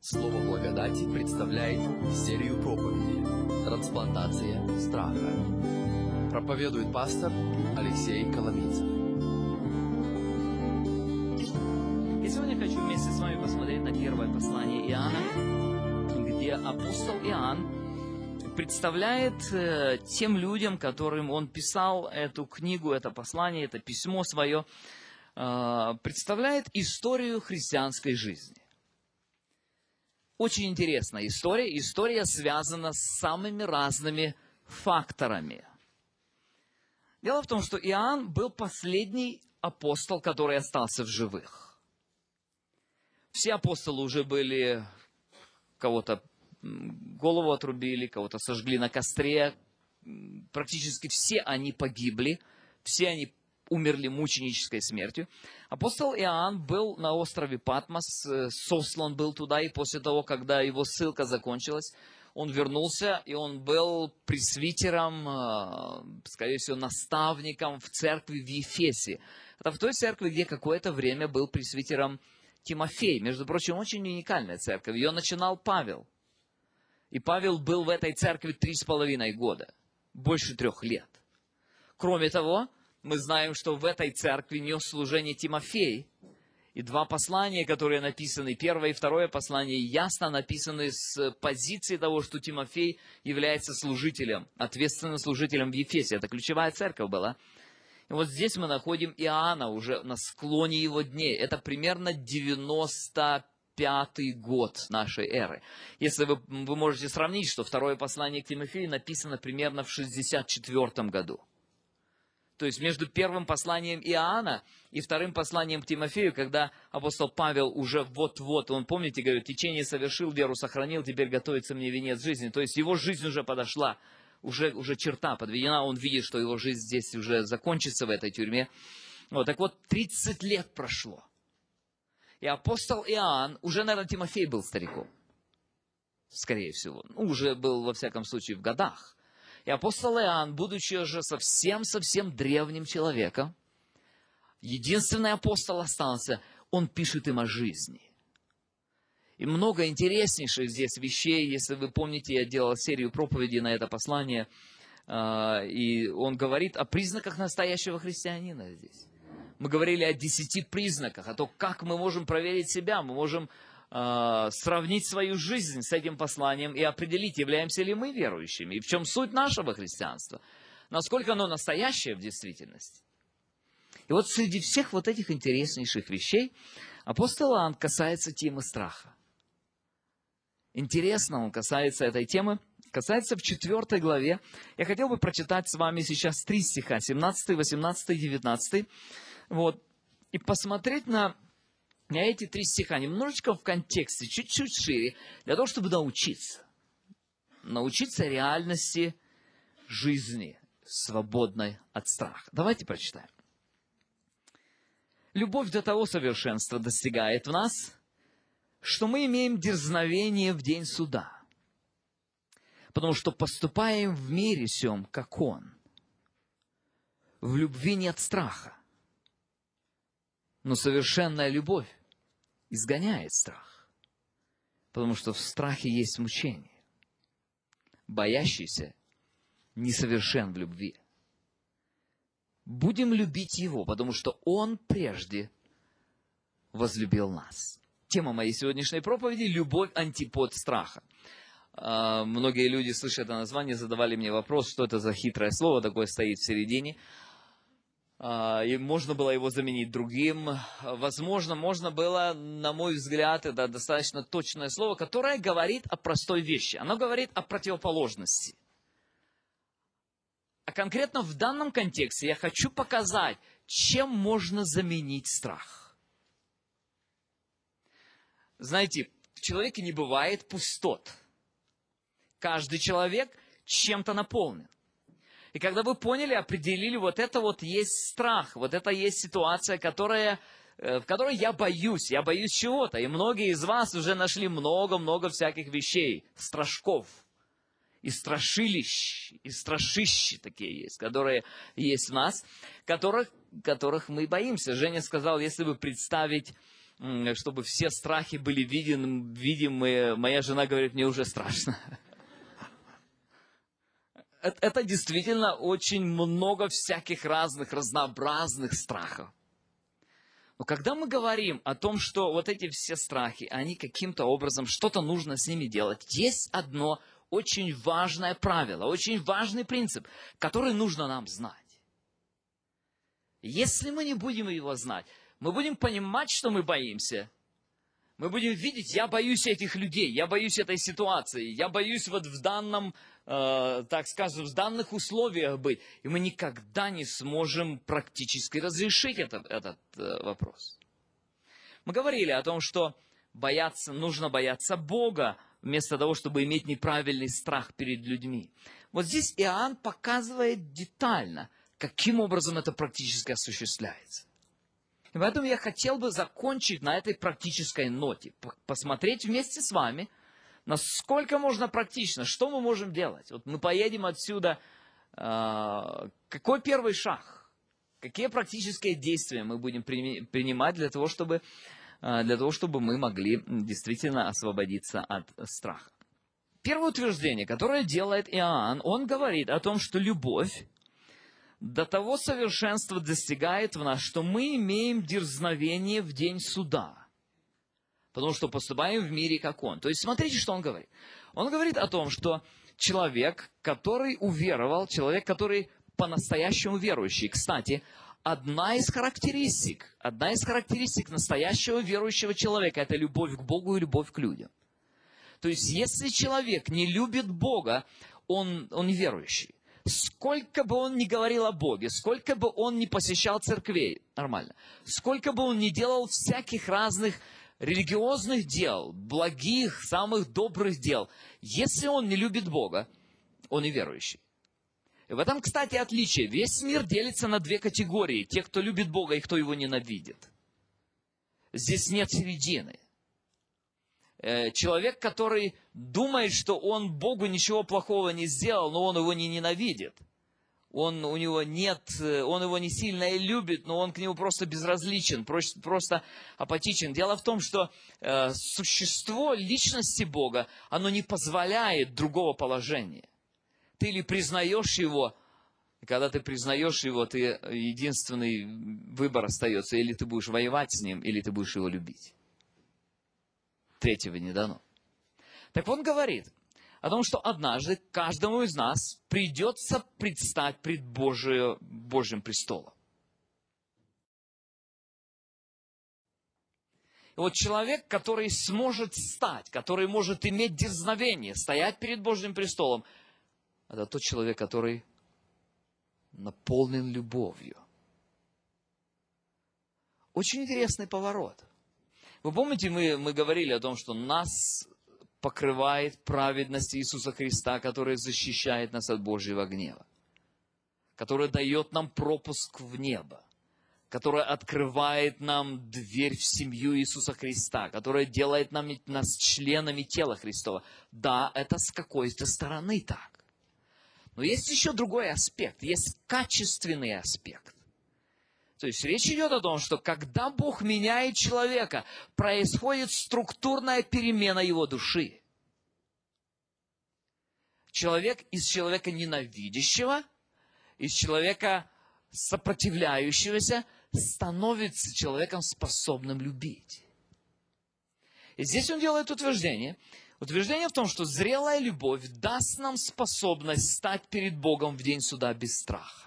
Слово благодати представляет серию проповедей «Трансплантация страха». Проповедует пастор Алексей Коломийцев. И сегодня хочу вместе с вами посмотреть на первое послание Иоанна, где апостол Иоанн представляет тем людям, которым он писал эту книгу, это послание, это письмо свое, представляет историю христианской жизни. Очень интересная история. История связана с самыми разными факторами. Дело в том, что Иоанн был последний апостол, который остался в живых. Все апостолы уже были, кого-то голову отрубили, кого-то сожгли на костре. Практически все они погибли, все они умерли мученической смертью. Апостол Иоанн был на острове Патмос, сослан был туда, и после того, когда его ссылка закончилась, он вернулся, и он был пресвитером, скорее всего, наставником в церкви в Ефесе. Это в той церкви, где какое-то время был пресвитером Тимофей. Между прочим, очень уникальная церковь. Ее начинал Павел. И Павел был в этой церкви 3,5 года, больше 3 лет. Кроме того, мы знаем, что в этой церкви нес служение Тимофей, и 2 послания, которые написаны, первое и второе послание, ясно написаны с позиции того, что Тимофей является служителем, ответственным служителем в Ефесе. Это ключевая церковь была. И вот здесь мы находим Иоанна уже на склоне его дней. Это примерно 95-й год нашей эры. Если вы можете сравнить, что второе послание к Тимофею написано примерно в 64 году. То есть между первым посланием Иоанна и вторым посланием к Тимофею, когда апостол Павел уже вот-вот, он, помните, говорит, течение совершил, веру сохранил, теперь готовится мне венец жизни. То есть его жизнь уже подошла, уже черта подведена, он видит, что его жизнь здесь уже закончится в этой тюрьме. Вот, так вот, 30 лет прошло. И апостол Иоанн, уже, наверное, Тимофей был стариком, скорее всего, уже был, во всяком случае, в годах. И апостол Иоанн, будучи уже совсем древним человеком, единственный апостол остался, он пишет им о жизни. И много интереснейших здесь вещей, если вы помните, я делал серию проповедей на это послание, и он говорит о признаках настоящего христианина здесь. Мы говорили о 10 признаках, о том, как мы можем проверить себя, мы можем сравнить свою жизнь с этим посланием и определить, являемся ли мы верующими, и в чем суть нашего христианства, насколько оно настоящее в действительности. И вот среди всех вот этих интереснейших вещей апостол Иоанн касается темы страха. Интересно, он касается этой темы, касается в 4 главе. Я хотел бы прочитать с вами сейчас 3 стиха, 17, 18, 19, вот, и посмотреть на эти 3 стиха немножечко в контексте, чуть-чуть шире, для того, чтобы научиться реальности жизни, свободной от страха. Давайте прочитаем. «Любовь до того совершенства достигает в нас, что мы имеем дерзновение в день суда, потому что поступаем в мире сем, как Он. В любви нет страха, но совершенная любовь изгоняет страх, потому что в страхе есть мучение. Боящийся несовершен в любви. Будем любить Его, потому что Он прежде возлюбил нас». Тема моей сегодняшней проповеди – любовь антипод страха. Многие люди, слыша это название, задавали мне вопрос, что это за хитрое слово такое стоит в середине. И можно было его заменить другим. Возможно, можно было, на мой взгляд, это достаточно точное слово, которое говорит о простой вещи. Оно говорит о противоположности. А конкретно в данном контексте я хочу показать, чем можно заменить страх. Знаете, в человеке не бывает пустот. Каждый человек чем-то наполнен. И когда вы поняли, определили, вот это вот есть страх, вот это есть ситуация, в которой я боюсь чего-то. И многие из вас уже нашли много-много всяких вещей, страшков, и страшилищ, и страшищи такие есть, которые есть в нас, которых мы боимся. Женя сказал, если бы представить чтобы все страхи были видимы. Моя жена говорит, мне уже страшно. Это действительно очень много всяких разных, разнообразных страхов. Но когда мы говорим о том, что вот эти все страхи, они каким-то образом, что-то нужно с ними делать, есть одно очень важное правило, очень важный принцип, который нужно нам знать. Если мы не будем его знать, мы будем понимать, что мы боимся. Мы будем видеть, я боюсь этих людей, я боюсь этой ситуации, я боюсь вот в данном, так скажем, в данных условиях быть. И мы никогда не сможем практически разрешить этот вопрос. Мы говорили о том, что нужно бояться Бога, вместо того, чтобы иметь неправильный страх перед людьми. Вот здесь Иоанн показывает детально, каким образом это практически осуществляется. И поэтому я хотел бы закончить на этой практической ноте, посмотреть вместе с вами, насколько можно практично, что мы можем делать. Вот мы поедем отсюда, какой первый шаг, какие практические действия мы будем принимать для того, чтобы мы могли действительно освободиться от страха. Первое утверждение, которое делает Иоанн, он говорит о том, что любовь до того совершенства достигает в нас, что мы имеем дерзновение в день суда, потому что поступаем в мире, как Он. То есть, смотрите, что он говорит. Он говорит о том, что человек, который уверовал, человек, который по-настоящему верующий. Кстати, одна из характеристик настоящего верующего человека – это любовь к Богу и любовь к людям. То есть, если человек не любит Бога, он неверующий. Сколько бы он ни говорил о Боге, сколько бы он ни посещал церквей, нормально, сколько бы он ни делал всяких разных религиозных дел, благих, самых добрых дел, если он не любит Бога, он неверующий. И в этом, кстати, отличие. Весь мир делится на две категории. Те, кто любит Бога, и кто его ненавидит. Здесь нет середины. Человек, который думает, что он Богу ничего плохого не сделал, но он его не ненавидит. Он его не сильно и любит, но он к нему просто безразличен, просто апатичен. Дело в том, что существо личности Бога, оно не позволяет другого положения. Ты или признаешь его, и когда ты признаешь его, единственный выбор остается, или ты будешь воевать с ним, или ты будешь его любить. Третьего не дано. Так он говорит о том, что однажды каждому из нас придется предстать пред Божьим престолом. И вот человек, который сможет стать, который может иметь дерзновение, стоять перед Божьим престолом, это тот человек, который наполнен любовью. Очень интересный поворот. Вы помните, мы говорили о том, что нас покрывает праведность Иисуса Христа, которая защищает нас от Божьего гнева, которая дает нам пропуск в небо, которая открывает нам дверь в семью Иисуса Христа, которая делает нас членами тела Христова. Да, это с какой-то стороны так. Но есть еще другой аспект, есть качественный аспект. То есть речь идет о том, что когда Бог меняет человека, происходит структурная перемена его души. Человек из человека ненавидящего, из человека сопротивляющегося, становится человеком, способным любить. И здесь он делает утверждение. Утверждение в том, что зрелая любовь даст нам способность стать перед Богом в день суда без страха.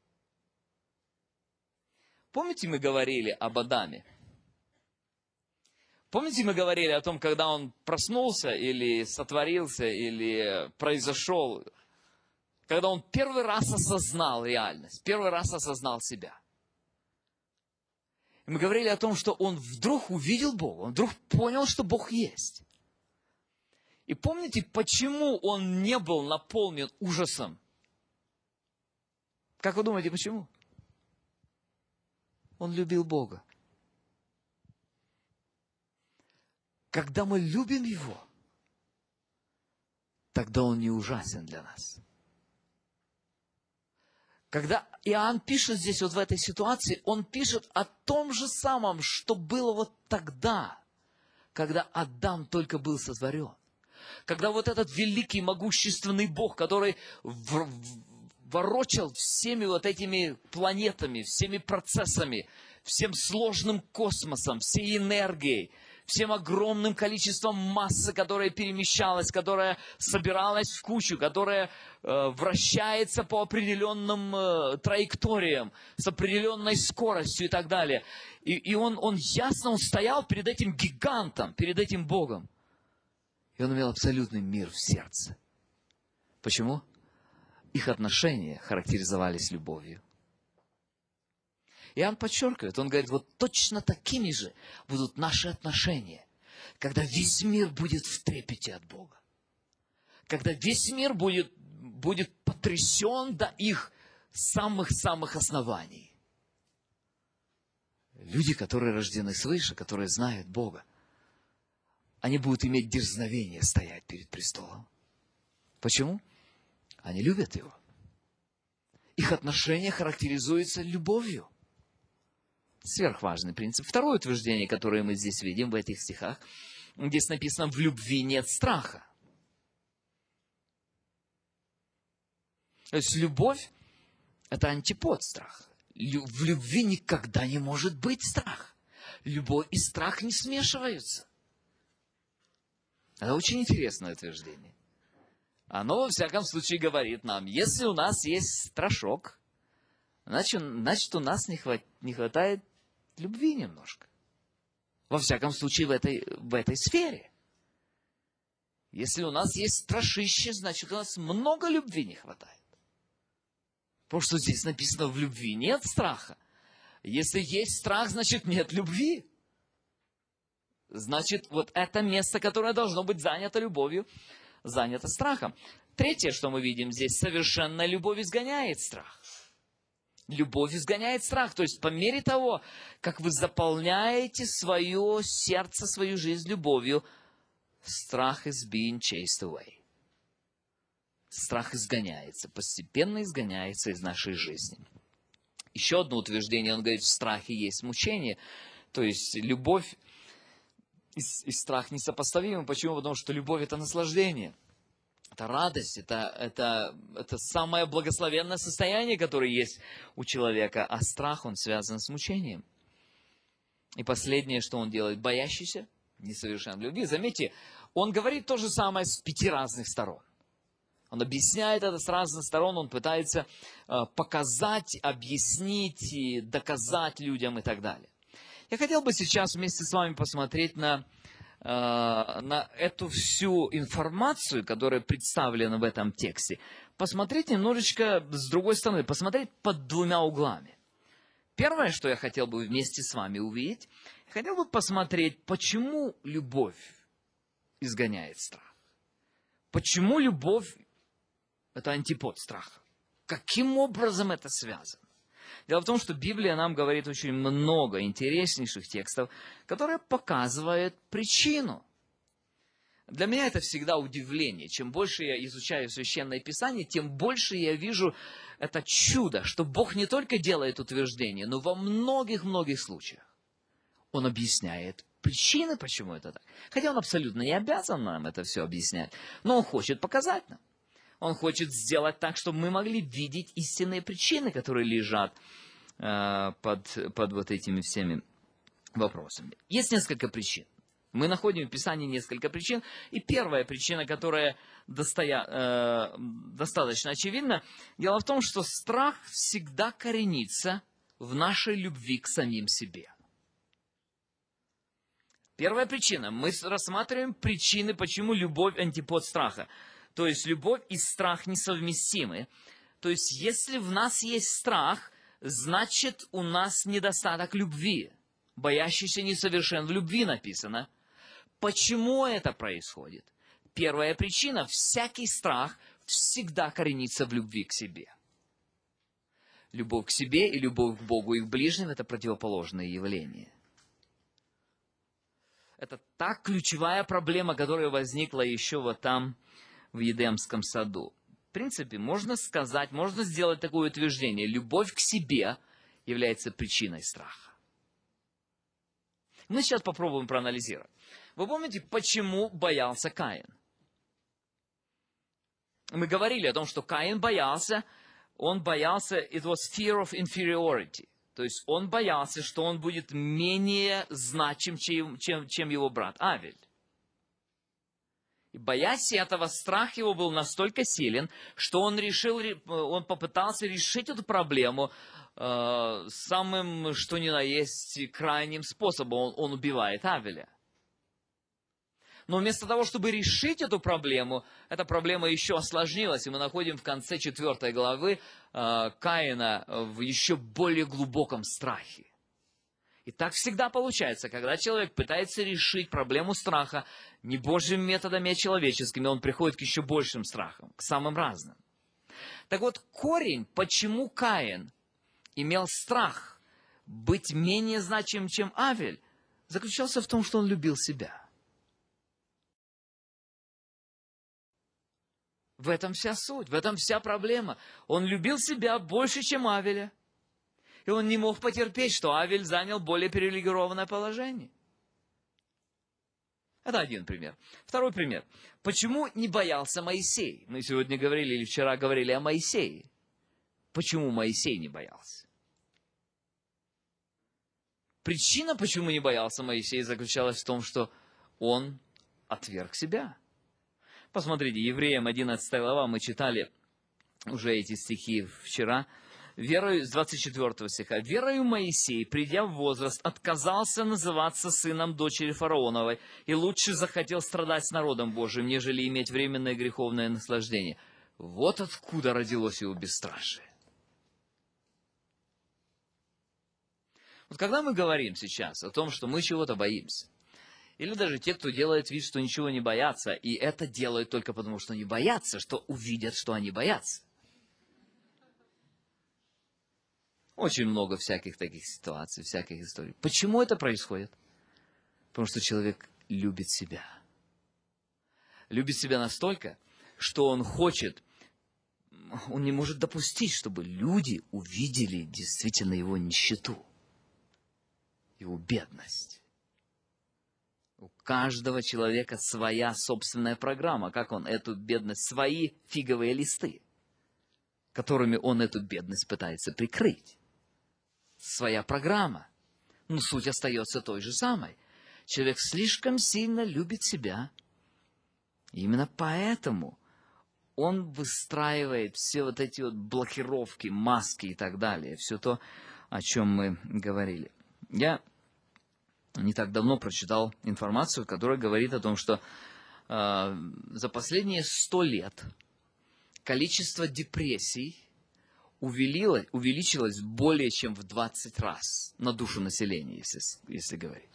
Помните, мы говорили об Адаме? Помните, мы говорили о том, когда он проснулся, или сотворился, или произошел, когда он первый раз осознал реальность, первый раз осознал себя. И мы говорили о том, что он вдруг увидел Бога, он вдруг понял, что Бог есть. И помните, почему он не был наполнен ужасом? Как вы думаете, почему? Он любил Бога. Когда мы любим Его, тогда Он не ужасен для нас. Когда Иоанн пишет здесь вот в этой ситуации, он пишет о том же самом, что было вот тогда, когда Адам только был сотворен. Когда вот этот великий, могущественный Бог, который ворочал всеми вот этими планетами, всеми процессами, всем сложным космосом, всей энергией, всем огромным количеством массы, которая перемещалась, которая собиралась в кучу, которая вращается по определенным траекториям, с определенной скоростью и так далее. И он ясно стоял перед этим гигантом, перед этим Богом. И он имел абсолютный мир в сердце. Почему? Их отношения характеризовались любовью. Иоанн подчеркивает, он говорит, вот точно такими же будут наши отношения, когда весь мир будет в трепете от Бога. Когда весь мир будет потрясен до их самых-самых оснований. Люди, которые рождены свыше, которые знают Бога, они будут иметь дерзновение стоять перед престолом. Почему? Они любят Его. Их отношения характеризуются любовью. Сверхважный принцип. Второе утверждение, которое мы здесь видим в этих стихах, здесь написано: в любви нет страха. То есть любовь – это антипод страха. В любви никогда не может быть страх. Любовь и страх не смешиваются. Это очень интересное утверждение. Оно, во всяком случае, говорит нам, если у нас есть страшок, значит у нас не хватает любви немножко. Во всяком случае, в этой сфере. Если у нас есть страшище, значит у нас много любви не хватает. Потому что здесь написано, в любви нет страха. Если есть страх, значит нет любви. Значит, вот это место, которое должно быть занято любовью, занято страхом. Третье, что мы видим здесь, совершенная любовь изгоняет страх. Любовь изгоняет страх. То есть, по мере того, как вы заполняете свое сердце, свою жизнь любовью, страх is being chased away. Страх изгоняется, постепенно изгоняется из нашей жизни. Еще одно утверждение, он говорит, в страхе есть мучение. То есть, любовь и страх несопоставимы. Почему? Потому что любовь – это наслаждение. Это радость, это самое благословенное состояние, которое есть у человека. А страх, он связан с мучением. И последнее, что он делает, боящийся, несовершен в любви. Заметьте, он говорит то же самое с 5 разных сторон. Он объясняет это с разных сторон, он пытается показать, объяснить, доказать людям и так далее. Я хотел бы сейчас вместе с вами посмотреть на эту всю информацию, которая представлена в этом тексте. Посмотреть немножечко с другой стороны, посмотреть под 2 углами. Первое, что я хотел бы вместе с вами увидеть, я хотел бы посмотреть, почему любовь изгоняет страх. Почему любовь – это антипод страха? Каким образом это связано? Дело в том, что Библия нам говорит очень много интереснейших текстов, которые показывают причину. Для меня это всегда удивление. Чем больше я изучаю Священное Писание, тем больше я вижу это чудо, что Бог не только делает утверждения, но во многих-многих случаях Он объясняет причины, почему это так. Хотя Он абсолютно не обязан нам это все объяснять, но Он хочет показать нам. Он хочет сделать так, чтобы мы могли видеть истинные причины, которые лежат под вот этими всеми вопросами. Есть несколько причин. Мы находим в Писании несколько причин. И первая причина, которая достаточно очевидна, дело в том, что страх всегда коренится в нашей любви к самим себе. Первая причина. Мы рассматриваем причины, почему любовь антипод страха. То есть любовь и страх несовместимы. То есть если в нас есть страх, значит у нас недостаток любви. Боящийся несовершен в любви написано. Почему это происходит? Первая причина. Всякий страх всегда коренится в любви к себе. Любовь к себе и любовь к Богу и к ближним – это противоположные явления. Это та ключевая проблема, которая возникла еще вот там, в Едемском саду. принципе, можно сказать, можно сделать такое утверждение. Любовь к себе является причиной страха. Мы сейчас попробуем проанализировать. Вы помните, почему боялся Каин? Мы говорили о том, что Каин боялся, it was fear of inferiority. То есть он боялся, что он будет менее значим, чем его брат Авель. И боясь этого, страх его был настолько силен, что он попытался решить эту проблему самым, что ни на есть, крайним способом. Он убивает Авеля. Но вместо того, чтобы решить эту проблему, эта проблема еще осложнилась, и мы находим в конце 4 главы Каина в еще более глубоком страхе. И так всегда получается, когда человек пытается решить проблему страха не Божьими методами, а человеческими, он приходит к еще большим страхам, к самым разным. Так вот, корень, почему Каин имел страх быть менее значимым, чем Авель, заключался в том, что он любил себя. В этом вся суть, в этом вся проблема. Он любил себя больше, чем Авеля. И он не мог потерпеть, что Авель занял более привилегированное положение. Это один пример. Второй пример. Почему не боялся Моисей? Мы сегодня говорили, или вчера говорили о Моисее. Почему Моисей не боялся? Причина, почему не боялся Моисей, заключалась в том, что он отверг себя. Посмотрите, Евреям 11 глава, мы читали уже эти стихи вчера. Верою, с 24 стиха. «Верою Моисей, придя в возраст, отказался называться сыном дочери фараоновой, и лучше захотел страдать с народом Божиим, нежели иметь временное греховное наслаждение». Вот откуда родилось его бесстрашие. Вот когда мы говорим сейчас о том, что мы чего-то боимся, или даже те, кто делает вид, что ничего не боятся, и это делают только потому, что они боятся, что увидят, что они боятся. Очень много всяких таких ситуаций, всяких историй. Почему это происходит? Потому что человек любит себя. Любит себя настолько, что он не может допустить, чтобы люди увидели действительно его нищету, его бедность. У каждого человека своя собственная программа, как он эту бедность, свои фиговые листы, которыми он эту бедность пытается прикрыть. Своя программа. Но суть остается той же самой. Человек слишком сильно любит себя. И именно поэтому он выстраивает все вот эти вот блокировки, маски и так далее. Все то, о чем мы говорили. Я не так давно прочитал информацию, которая говорит о том, что за последние 100 лет количество депрессий увеличилось более чем в 20 раз на душу населения, если говорить.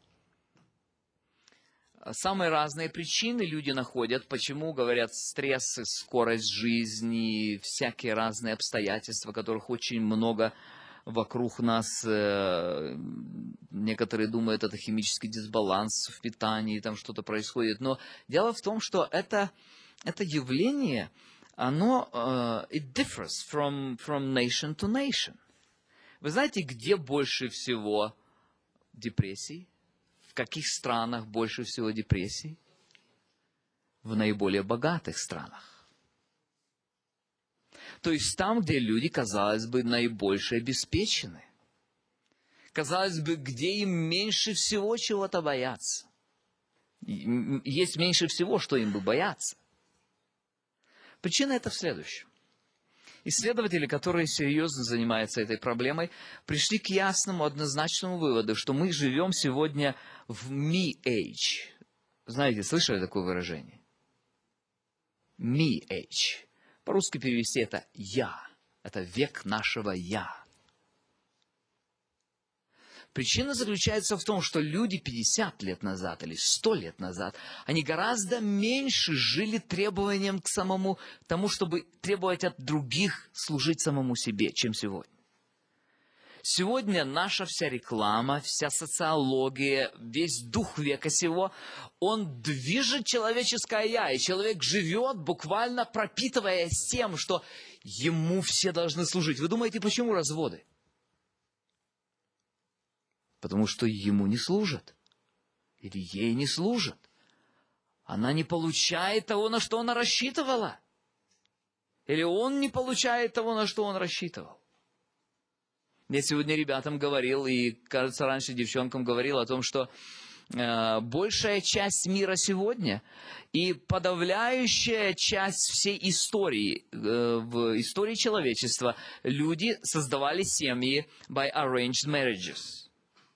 Самые разные причины люди находят, почему, говорят, стрессы, скорость жизни, всякие разные обстоятельства, которых очень много вокруг нас. Некоторые думают, это химический дисбаланс в питании, там что-то происходит. Но дело в том, что это явление, оно it differs from nation to nation. Вы знаете, где больше всего депрессий? В каких странах больше всего депрессий? В наиболее богатых странах. То есть там, где люди, казалось бы, наибольше обеспечены. Казалось бы, где им меньше всего чего-то бояться. Есть меньше всего, что им бы бояться. Причина это в следующем. Исследователи, которые серьезно занимаются этой проблемой, пришли к ясному, однозначному выводу, что мы живем сегодня в me age. Знаете, слышали такое выражение? Me age. По-русски перевести это «я». Это век нашего «я». Причина заключается в том, что люди 50 лет назад или 100 лет назад, они гораздо меньше жили требованием к тому, чтобы требовать от других служить самому себе, чем сегодня. Сегодня наша вся реклама, вся социология, весь дух века сего, он движет человеческое «я», и человек живет, буквально пропитываясь тем, что ему все должны служить. Вы думаете, почему разводы? Потому что ему не служат. Или ей не служат. Она не получает того, на что она рассчитывала. Или он не получает того, на что он рассчитывал. Я сегодня ребятам говорил, и, кажется, раньше девчонкам говорил о том, что большая часть мира сегодня и подавляющая часть всей истории, в истории человечества, люди создавали семьи by arranged marriages.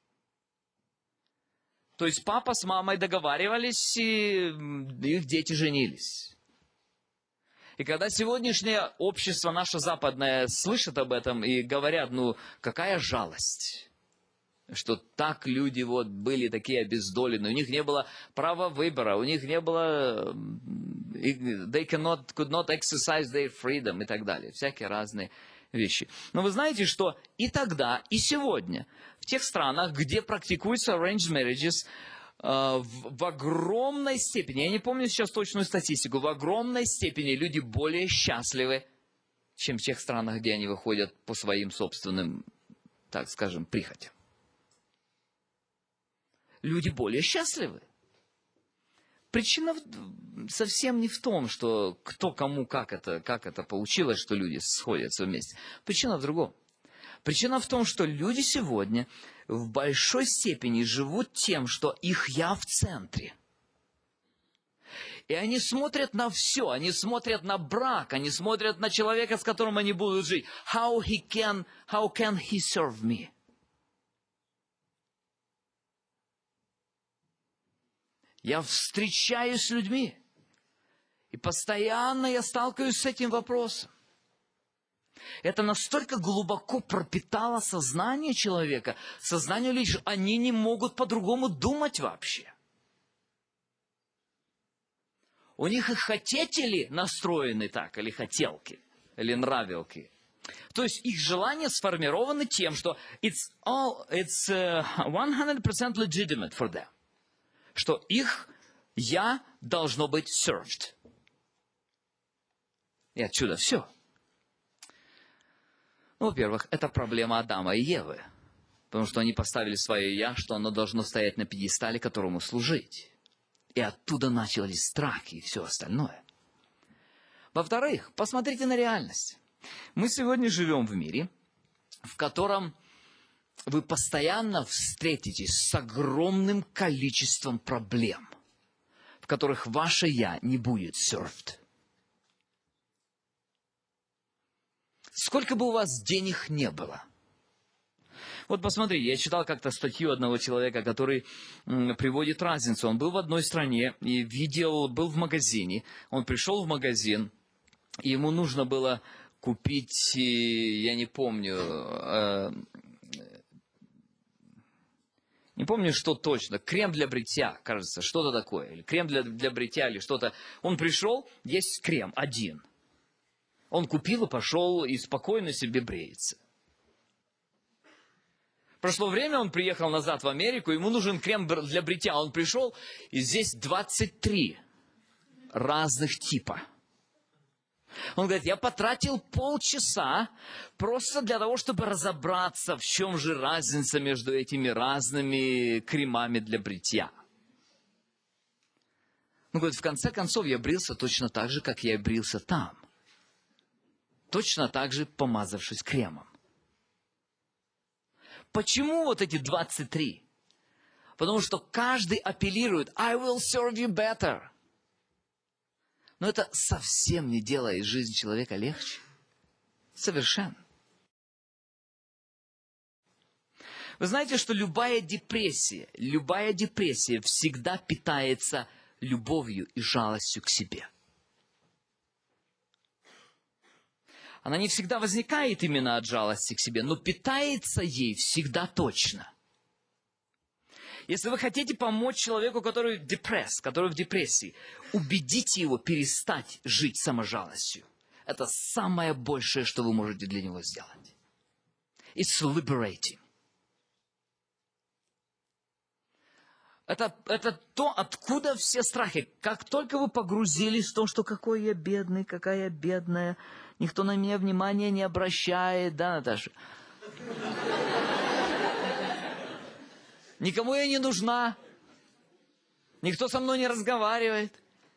То есть папа с мамой договаривались, и их дети женились. И когда сегодняшнее общество, наше западное, слышит об этом и говорят, ну, какая жалость, что так люди вот были такие обездоленные, у них не было права выбора, у них не было, they could not exercise their freedom и так далее, всякие разные вещи. Но вы знаете, что и тогда, и сегодня, в тех странах, где практикуются arranged marriages, в огромной степени, я не помню сейчас точную статистику, в огромной степени люди более счастливы, чем в тех странах, где они выходят по своим собственным, так скажем, прихотям. Люди более счастливы. Причина совсем не в том, что кто кому как это получилось, что люди сходятся вместе. Причина в другом. Причина в том, что люди сегодня в большой степени живут тем, что их «я» в центре. И они смотрят на все, они смотрят на брак, они смотрят на человека, с которым они будут жить. How can he serve me? Я встречаюсь с людьми, и постоянно я сталкиваюсь с этим вопросом. Это настолько глубоко пропитало сознание человека, сознание людей, что они не могут по-другому думать вообще. У них и хотетели настроены так, или хотелки, или нравилки. То есть их желания сформированы тем, что it's 100% legitimate for them. Что их «я» должно быть served. И отсюда все. Ну, во-первых, это проблема Адама и Евы. Потому что они поставили свое «я», что оно должно стоять на пьедестале, которому служить. И оттуда начались страхи и все остальное. Во-вторых, посмотрите на реальность. Мы сегодня живем в мире, в котором вы постоянно встретитесь с огромным количеством проблем, в которых ваше «я» не будет served. Сколько бы у вас денег не было. Вот посмотри, я читал как-то статью одного человека, который приводит разницу. Он был в одной стране и был в магазине. Он пришел в магазин, и ему нужно было купить, я не помню, что точно, крем для бритья, кажется, что-то такое. Или крем для бритья, или что-то. Он пришел, есть крем один. Он купил и пошел, и спокойно себе бреется. Прошло время, он приехал назад в Америку, ему нужен крем для бритья. Он пришел, и здесь 23 разных типа. Он говорит, я потратил полчаса просто для того, чтобы разобраться, в чем же разница между этими разными кремами для бритья. Он говорит, в конце концов, я брился точно так же, как я и брился там. Точно так же, помазавшись кремом. Почему вот эти 23? Потому что каждый апеллирует, I will serve you better. Но это совсем не делает жизнь человека легче. Совершенно. Вы знаете, что любая депрессия всегда питается любовью и жалостью к себе. Она не всегда возникает именно от жалости к себе, но питается ей всегда точно. Если вы хотите помочь человеку, который в депрессии, убедите его перестать жить саможалостью. Это самое большее, что вы можете для него сделать. It's liberating. Это то, откуда все страхи. Как только вы погрузились в то, что какой я бедный, какая я бедная, никто на меня внимания не обращает, да, Наташа? Никому я не нужна. Никто со мной не разговаривает.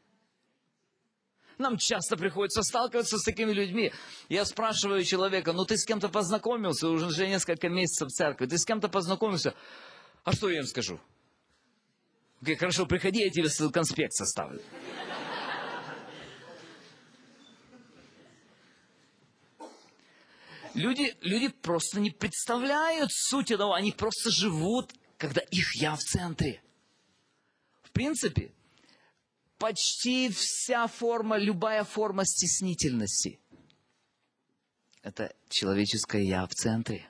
Нам часто приходится сталкиваться с такими людьми. Я спрашиваю человека, ну ты с кем-то познакомился, уже несколько месяцев в церкви, ты с кем-то познакомился? А что я им скажу? Окей, хорошо, приходи, я тебе конспект составлю. Люди просто не представляют суть этого, они просто живут, когда их я в центре. В принципе, почти вся форма, любая форма стеснительности – это человеческое я в центре.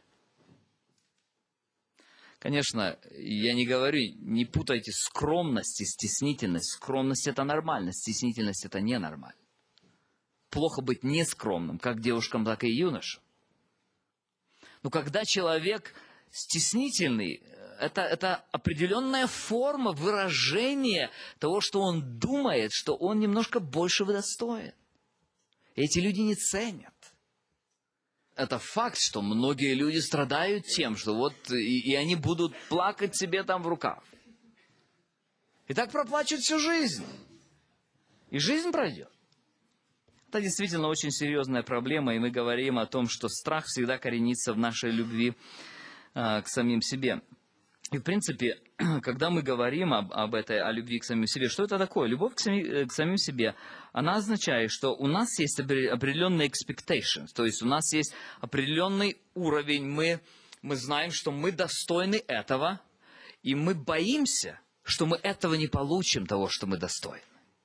Конечно, я не говорю, не путайте скромность и стеснительность. Скромность – это нормально, стеснительность – это ненормально. Плохо быть нескромным, как девушкам, так и юношам. Но когда человек стеснительный, это определенная форма выражения того, что он думает, что он немножко больше достоин. Эти люди не ценят. Это факт, что многие люди страдают тем, что вот и они будут плакать себе там в рукав. И так проплачут всю жизнь. И жизнь пройдет. Это действительно очень серьезная проблема, и мы говорим о том, что страх всегда коренится в нашей любви к самим себе. И, в принципе, когда мы говорим о любви к самим себе, что это такое? Любовь к самим себе, она означает, что у нас есть определенные expectations, то есть у нас есть определенный уровень, мы знаем, что мы достойны этого, и мы боимся, что мы этого не получим, того, что мы достойны.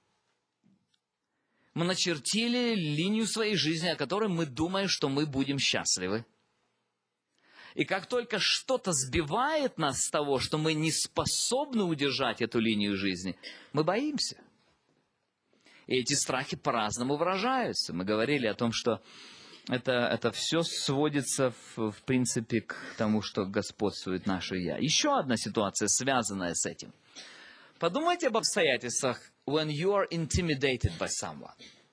Мы начертили линию своей жизни, о которой мы думаем, что мы будем счастливы. И как только что-то сбивает нас с того, что мы не способны удержать эту линию жизни, мы боимся. И эти страхи по-разному выражаются. Мы говорили о том, что это все сводится, в принципе, к тому, что господствует наше «я». Еще одна ситуация, связанная с этим. Подумайте об обстоятельствах when you are intimidated by someone.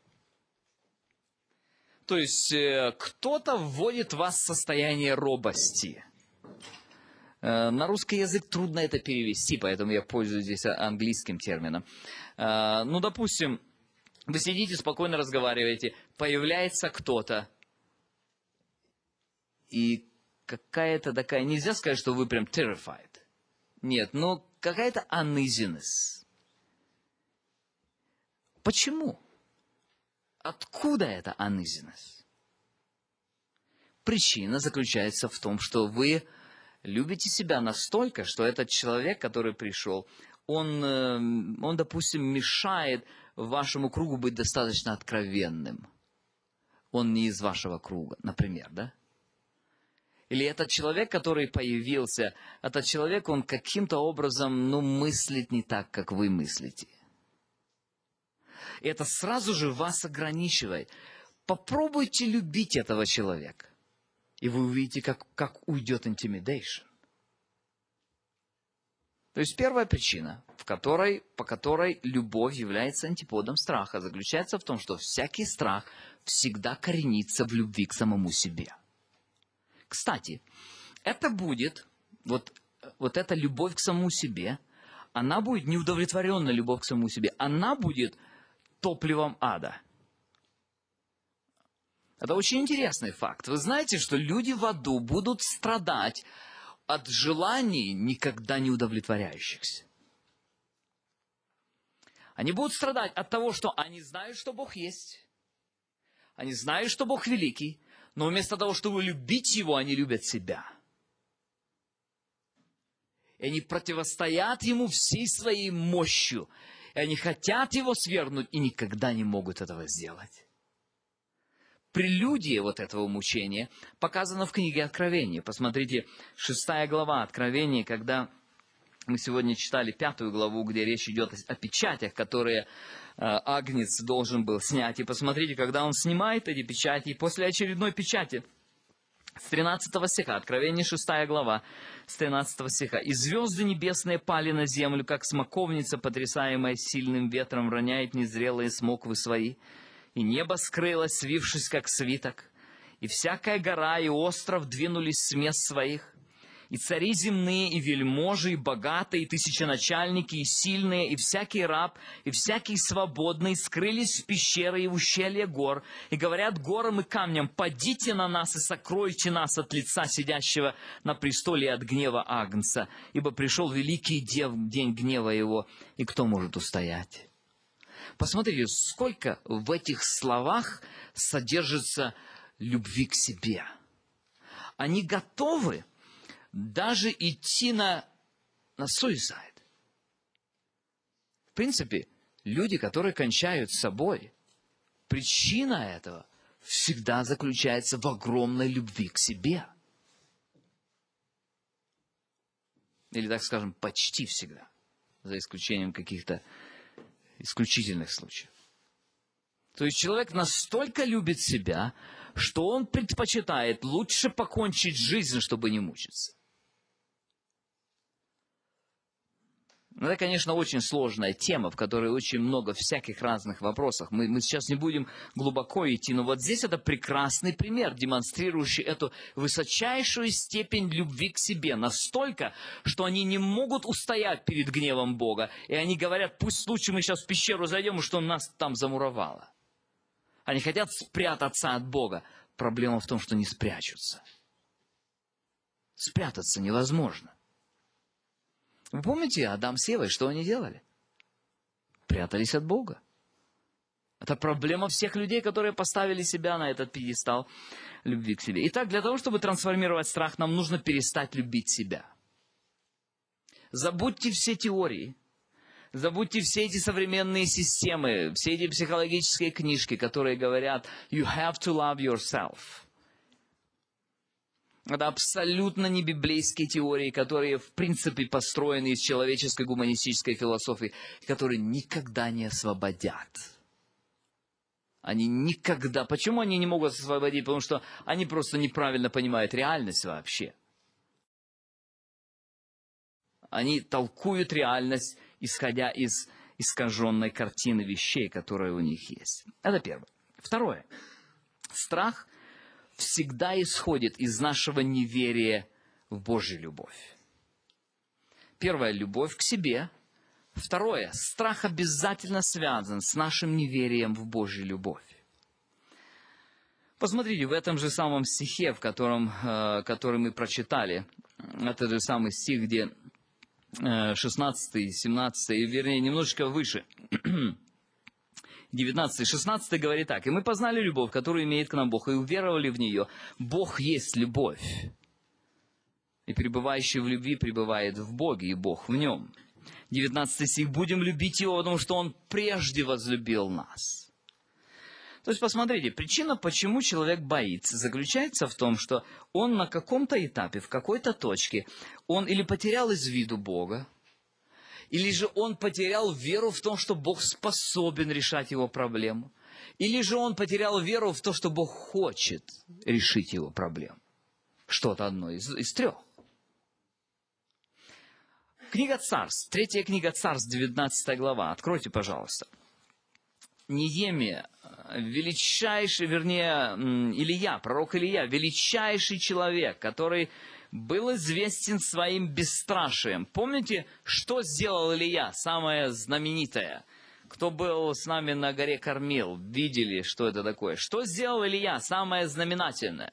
То есть кто-то вводит вас в состояние робости. На русский язык трудно это перевести, поэтому я пользуюсь здесь английским термином. Ну, допустим, вы сидите, спокойно разговариваете, появляется кто-то, и какая-то такая, нельзя сказать, что вы прям terrified. Нет, но какая-то uneasiness. Почему? Откуда эта uneasiness? Причина заключается в том, что вы любите себя настолько, что этот человек, который пришел, он, допустим, мешает вашему кругу быть достаточно откровенным. Он не из вашего круга, например, да? Или этот человек, который появился, этот человек, он каким-то образом, мыслит не так, как вы мыслите. И это сразу же вас ограничивает. Попробуйте любить этого человека, и вы увидите, как уйдет intimidation. То есть первая причина, по которой любовь является антиподом страха, заключается в том, что всякий страх всегда коренится в любви к самому себе. Кстати, это будет, вот эта любовь к самому себе, она будет неудовлетворенная любовь к самому себе, она будет топливом ада. Это очень интересный факт. Вы знаете, что люди в аду будут страдать от желаний, никогда не удовлетворяющихся. Они будут страдать от того, что они знают, что Бог есть. Они знают, что Бог великий. Но вместо того, чтобы любить Его, они любят себя. И они противостоят Ему всей своей мощью. И они хотят Его свергнуть и никогда не могут этого сделать. Прелюдия вот этого мучения показана в книге Откровения. Посмотрите, 6 глава Откровения, когда мы сегодня читали 5 главу, где речь идет о печатях, которые Агнец должен был снять. И посмотрите, когда он снимает эти печати, и после очередной печати С 13 стиха, Откровение 6 глава, с 13 стиха. «И звезды небесные пали на землю, как смоковница, потрясаемая сильным ветром, роняет незрелые смоквы свои. И небо скрылось, свившись, как свиток. И всякая гора и остров двинулись с мест своих. И цари земные, и вельможи, и богатые, и тысяченачальники, и сильные, и всякий раб, и всякий свободный скрылись в пещеры и в ущелье гор, и говорят горам и камням: падите на нас и сокройте нас от лица сидящего на престоле и от гнева Агнца, ибо пришел великий день гнева его, и кто может устоять?» Посмотрите, сколько в этих словах содержится любви к себе. Они готовы даже идти на суицид. В принципе, люди, которые кончают с собой, причина этого всегда заключается в огромной любви к себе. Или, так скажем, почти всегда, за исключением каких-то исключительных случаев. То есть человек настолько любит себя, что он предпочитает лучше покончить жизнь, чтобы не мучиться. Это, конечно, очень сложная тема, в которой очень много всяких разных вопросов. Мы сейчас не будем глубоко идти, но вот здесь это прекрасный пример, демонстрирующий эту высочайшую степень любви к себе. Настолько, что они не могут устоять перед гневом Бога. И они говорят: пусть лучше мы сейчас в пещеру зайдем, и что нас там замуровало. Они хотят спрятаться от Бога. Проблема в том, что не спрячутся. Спрятаться невозможно. Вы помните, Адам с Евой, что они делали? Прятались от Бога. Это проблема всех людей, которые поставили себя на этот пьедестал любви к себе. Итак, для того, чтобы трансформировать страх, нам нужно перестать любить себя. Забудьте все теории, забудьте все эти современные системы, все эти психологические книжки, которые говорят «you have to love yourself». Это абсолютно не библейские теории, которые, в принципе, построены из человеческой гуманистической философии, которые никогда не освободят. Они никогда... Почему они не могут освободить? Потому что они просто неправильно понимают реальность вообще. Они толкуют реальность, исходя из искаженной картины вещей, которые у них есть. Это первое. Второе. Страх всегда исходит из нашего неверия в Божью любовь. Первое – любовь к себе. Второе – страх обязательно связан с нашим неверием в Божью любовь. Посмотрите, в этом же самом стихе, который мы прочитали, это же самый стих, где 16, 17, вернее, немножечко выше, 19, 16 говорит так: «И мы познали любовь, которую имеет к нам Бог, и уверовали в нее. Бог есть любовь. И пребывающий в любви пребывает в Боге, и Бог в нем». 19 стих: «Будем любить Его, потому что Он прежде возлюбил нас». То есть, посмотрите, причина, почему человек боится, заключается в том, что он на каком-то этапе, в какой-то точке, он или потерял из виду Бога, или же он потерял веру в том, что Бог способен решать его проблему. Или же он потерял веру в то, что Бог хочет решить его проблему. Что-то одно из трех. Книга Царств, 3 книга Царств, 19 глава. Откройте, пожалуйста. Неемия, величайший, вернее, Илия, пророк Илия, величайший человек, который был известен своим бесстрашием. Помните, что сделал Илия, самое знаменитое? Кто был с нами на горе Кармил, видели, что это такое. Что сделал Илия, самое знаменательное?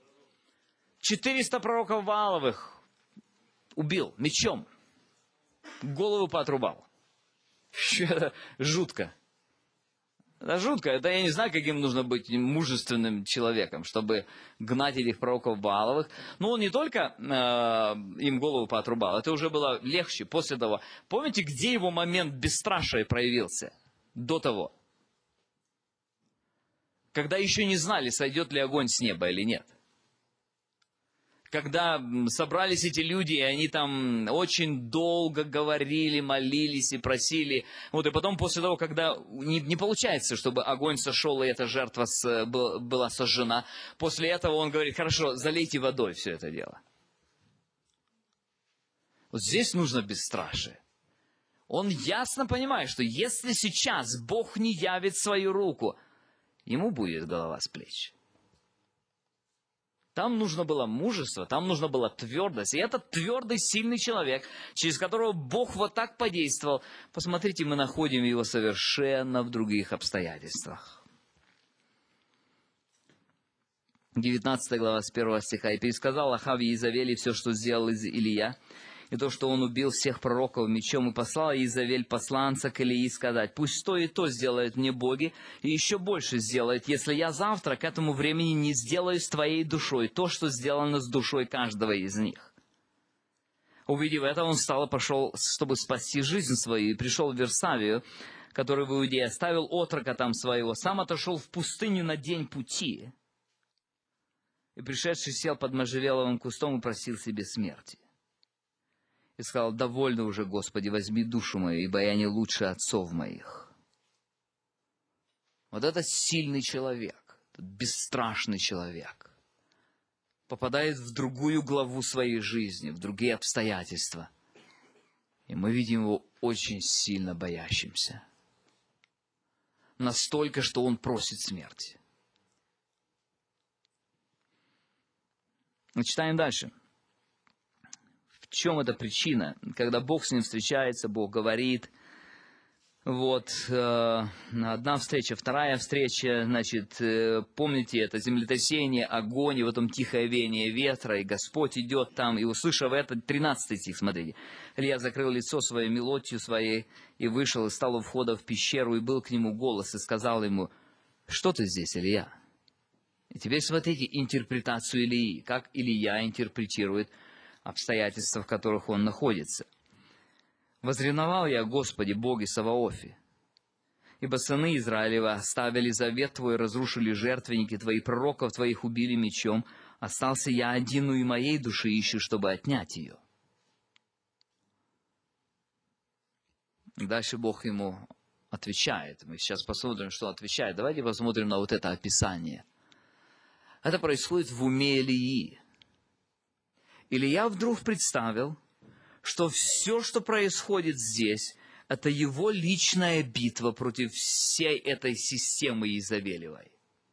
400 пророков Вааловых убил мечом, голову поотрубал. Это жутко. Это жутко. Это я не знаю, каким нужно быть мужественным человеком, чтобы гнать этих пророков Вааловых. Но он не только им голову поотрубал, это уже было легче после того. Помните, где его момент бесстрашия проявился? До того. Когда еще не знали, сойдет ли огонь с неба или нет. когда собрались эти люди, и они там очень долго говорили, молились и просили. Вот, и потом, после того, когда не получается, чтобы огонь сошел, и эта жертва была сожжена, после этого он говорит: хорошо, залейте водой все это дело. Вот здесь нужно бесстрашие. Он ясно понимает, что если сейчас Бог не явит свою руку, ему будет голова с плеч. Там нужно было мужество, там нужна была твердость. И этот твердый, сильный человек, через которого Бог вот так подействовал, посмотрите, мы находим его совершенно в других обстоятельствах. 19 глава с 1 стиха. «И пересказал Ахав Иезавели все, что сделал Илия, и то, что он убил всех пророков мечом, и послал Иезавель посланца к Илии сказать: пусть то и то сделают мне боги, и еще больше сделают, если я завтра к этому времени не сделаю с твоей душой то, что сделано с душой каждого из них». Увидев это, он встал и пошел, чтобы спасти жизнь свою, и пришел в Версавию, который в Иудее, оставил отрока там своего, сам отошел в пустыню на день пути, и пришедший сел под можжевеловым кустом и просил себе смерти. И сказал: довольно уже, Господи, возьми душу мою, ибо я не лучше отцов моих. Вот это сильный человек, бесстрашный человек, попадает в другую главу своей жизни, в другие обстоятельства. И мы видим его очень сильно боящимся. Настолько, что он просит смерти. Читаем дальше. В чем эта причина? Когда Бог с ним встречается, Бог говорит. Вот, одна встреча, вторая встреча, значит, помните это, землетрясение, огонь, и потом тихое веяние ветра, и Господь идет там, и услышав это, 13 стих, смотрите. Илья закрыл лицо свое мелотью своей, и вышел, и стал у входа в пещеру, и был к нему голос, и сказал ему: что ты здесь, Илья? И теперь смотрите интерпретацию Илии, как Илия интерпретирует обстоятельства, в которых он находится. «Возревновал я, Господи, Боге Саваофе, ибо сыны Израилева оставили завет Твой, разрушили жертвенники Твои, пророков Твоих убили мечом, остался я один, и моей души ищу, чтобы отнять ее». Дальше Бог ему отвечает. Мы сейчас посмотрим, что отвечает. Давайте посмотрим на вот это описание. Это происходит в уме Илии. Илия вдруг представил, что все, что происходит здесь, это его личная битва против всей этой системы Иезавелевой.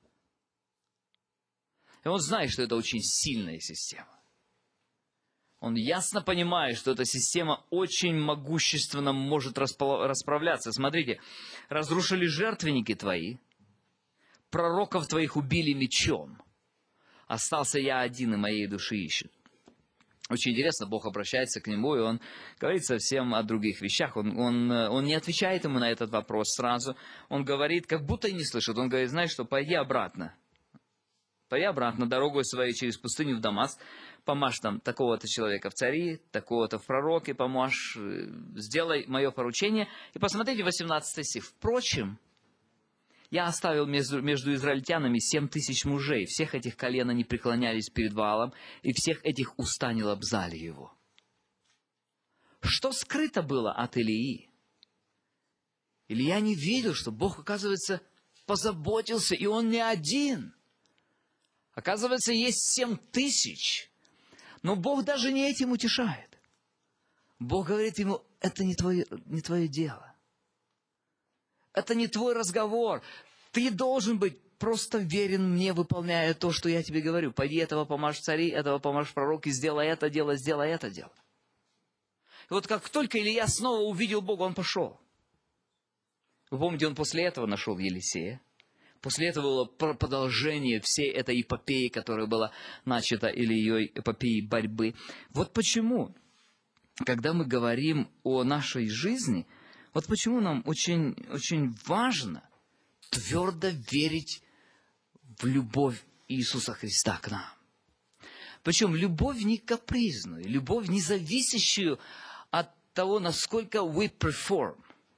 И он знает, что это очень сильная система. Он ясно понимает, что эта система очень могущественно может расправляться. Смотрите, разрушили жертвенники твои, пророков твоих убили мечом. Остался я один, и моей души ищут. Очень интересно, Бог обращается к нему, и он говорит совсем о других вещах. Он не отвечает ему на этот вопрос сразу. Он говорит, как будто и не слышит. Он говорит: знаешь что, пойди обратно. Пойди обратно дорогой своей через пустыню в Дамаск. Помажь там такого-то человека в цари, такого-то в пророке, помажь, сделай мое поручение. И посмотрите 18 стих. Впрочем, я оставил между израильтянами 7000 мужей. Всех этих колен они преклонялись перед Ваалом, и всех этих уста не лобзали его. Что скрыто было от Илии? Илия не видел, что Бог, оказывается, позаботился, и он не один. Оказывается, есть 7000. Но Бог даже не этим утешает. Бог говорит ему: это не твое дело. Это не твой разговор. Ты должен быть просто верен мне, выполняя то, что я тебе говорю. Пойди этого помажь в цари, этого помажь в пророке, сделай это дело, сделай это дело. И вот как только Илия снова увидел Бога, он пошел. Вы помните, он после этого нашел Елисея. После этого было продолжение всей этой эпопеи, которая была начата Илией, эпопеей борьбы. Вот почему, когда мы говорим о нашей жизни, вот почему нам очень, очень важно твердо верить в любовь Иисуса Христа к нам. Причем любовь не капризную, любовь не зависящую от того, насколько we perform.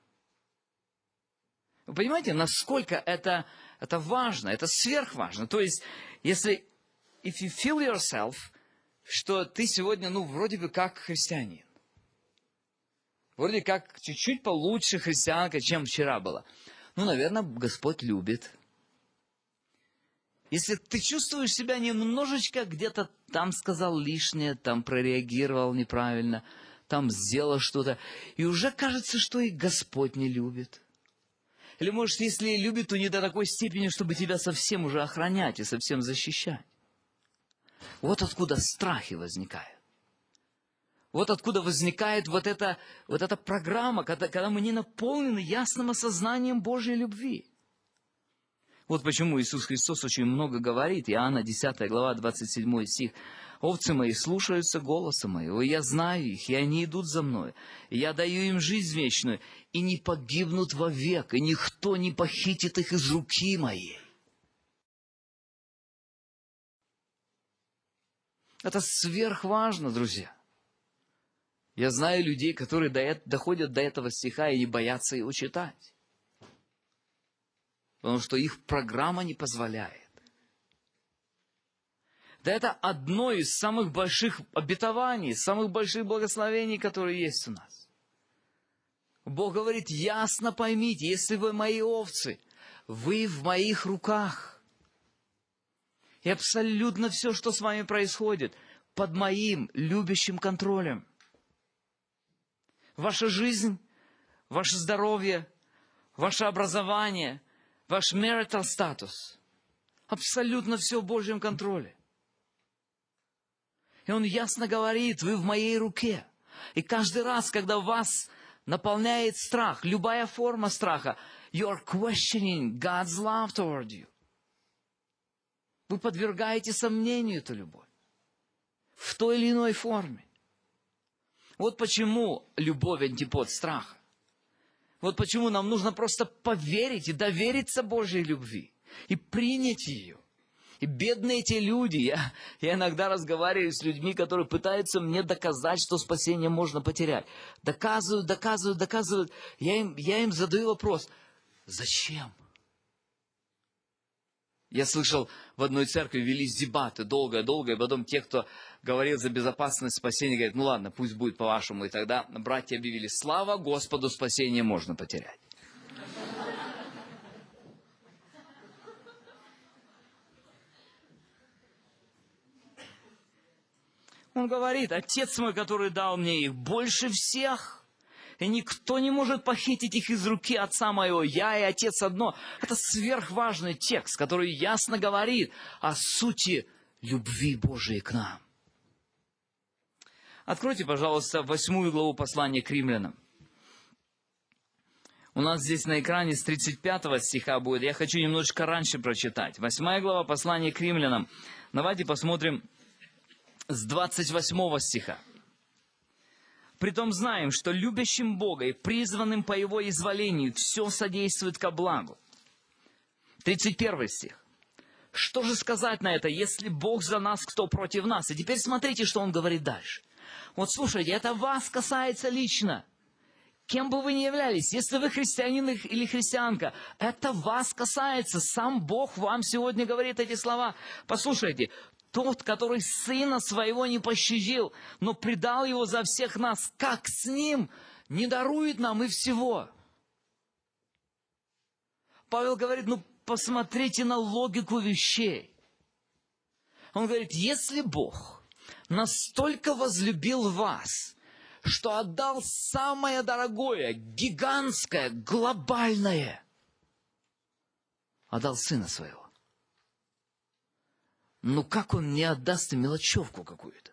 Вы понимаете, насколько это важно, это сверхважно. То есть, если if you feel yourself, что ты сегодня, вроде бы как христианин. Вроде как чуть-чуть получше христианка, чем вчера была. Наверное, Господь любит. Если ты чувствуешь себя немножечко где-то там сказал лишнее, там прореагировал неправильно, там сделал что-то, и уже кажется, что и Господь не любит. Или, может, если и любит, то не до такой степени, чтобы тебя совсем уже охранять и совсем защищать. Вот откуда страхи возникают. Вот откуда возникает вот эта программа, когда мы не наполнены ясным осознанием Божьей любви. Вот почему Иисус Христос очень много говорит, Иоанна 10 глава, 27 стих. «Овцы мои слушаются голоса моего, и я знаю их, и они идут за мной, и я даю им жизнь вечную, и не погибнут вовек, и никто не похитит их из руки моей». Это сверхважно, друзья. Я знаю людей, которые доходят до этого стиха и не боятся его читать. Потому что их программа не позволяет. Да это одно из самых больших обетований, самых больших благословений, которые есть у нас. Бог говорит, ясно поймите, если вы мои овцы, вы в моих руках. И абсолютно все, что с вами происходит, под моим любящим контролем. Ваша жизнь, ваше здоровье, ваше образование, ваш marital статус. Абсолютно все в Божьем контроле. И Он ясно говорит, вы в моей руке. И каждый раз, когда вас наполняет страх, любая форма страха, you are questioning God's love toward you. Вы подвергаете сомнению эту любовь. В той или иной форме. Вот почему любовь антипод страха. Вот почему нам нужно просто поверить и довериться Божьей любви. И принять ее. И бедные эти люди, я иногда разговариваю с людьми, которые пытаются мне доказать, что спасение можно потерять. Доказывают. Я им задаю вопрос, зачем? Я слышал, в одной церкви велись дебаты долго, и потом те, кто говорил за безопасность спасения, говорят, ладно, пусть будет по-вашему. И тогда братья объявили, слава Господу, спасение можно потерять. Он говорит, Отец мой, который дал мне их, больше всех. И никто не может похитить их из руки Отца моего. Я и Отец одно. Это сверхважный текст, который ясно говорит о сути любви Божией к нам. Откройте, пожалуйста, 8 главу послания к римлянам. У нас здесь на экране с 35 стиха будет. Я хочу немножечко раньше прочитать. 8 глава послания к римлянам. Давайте посмотрим с 28 стиха. «Притом знаем, что любящим Бога и призванным по Его изволению все содействует ко благу». 31 стих. «Что же сказать на это, если Бог за нас, кто против нас?» И теперь смотрите, что он говорит дальше. Вот слушайте, это вас касается лично. Кем бы вы ни являлись, если вы христианин или христианка, это вас касается. Сам Бог вам сегодня говорит эти слова. Послушайте, тот, который Сына Своего не пощадил, но предал Его за всех нас, как с Ним не дарует нам и всего. Павел говорит, посмотрите на логику вещей. Он говорит, если Бог настолько возлюбил вас, что отдал самое дорогое, гигантское, глобальное, отдал Сына Своего, как Он не отдаст и мелочевку какую-то?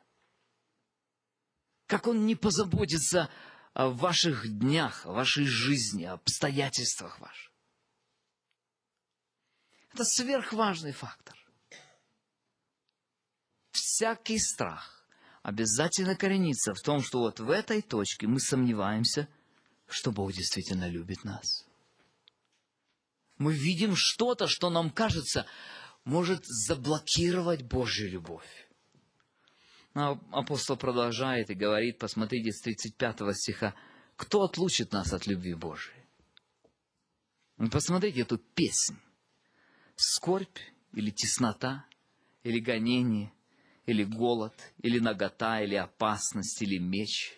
Как Он не позаботится о ваших днях, о вашей жизни, о обстоятельствах ваших? Это сверхважный фактор. Всякий страх обязательно коренится в том, что вот в этой точке мы сомневаемся, что Бог действительно любит нас. Мы видим что-то, что нам кажется, может заблокировать Божью любовь. Но апостол продолжает и говорит, посмотрите с 35 стиха, кто отлучит нас от любви Божией? Посмотрите эту песнь. Скорбь или теснота, или гонение, или голод, или нагота, или опасность, или меч.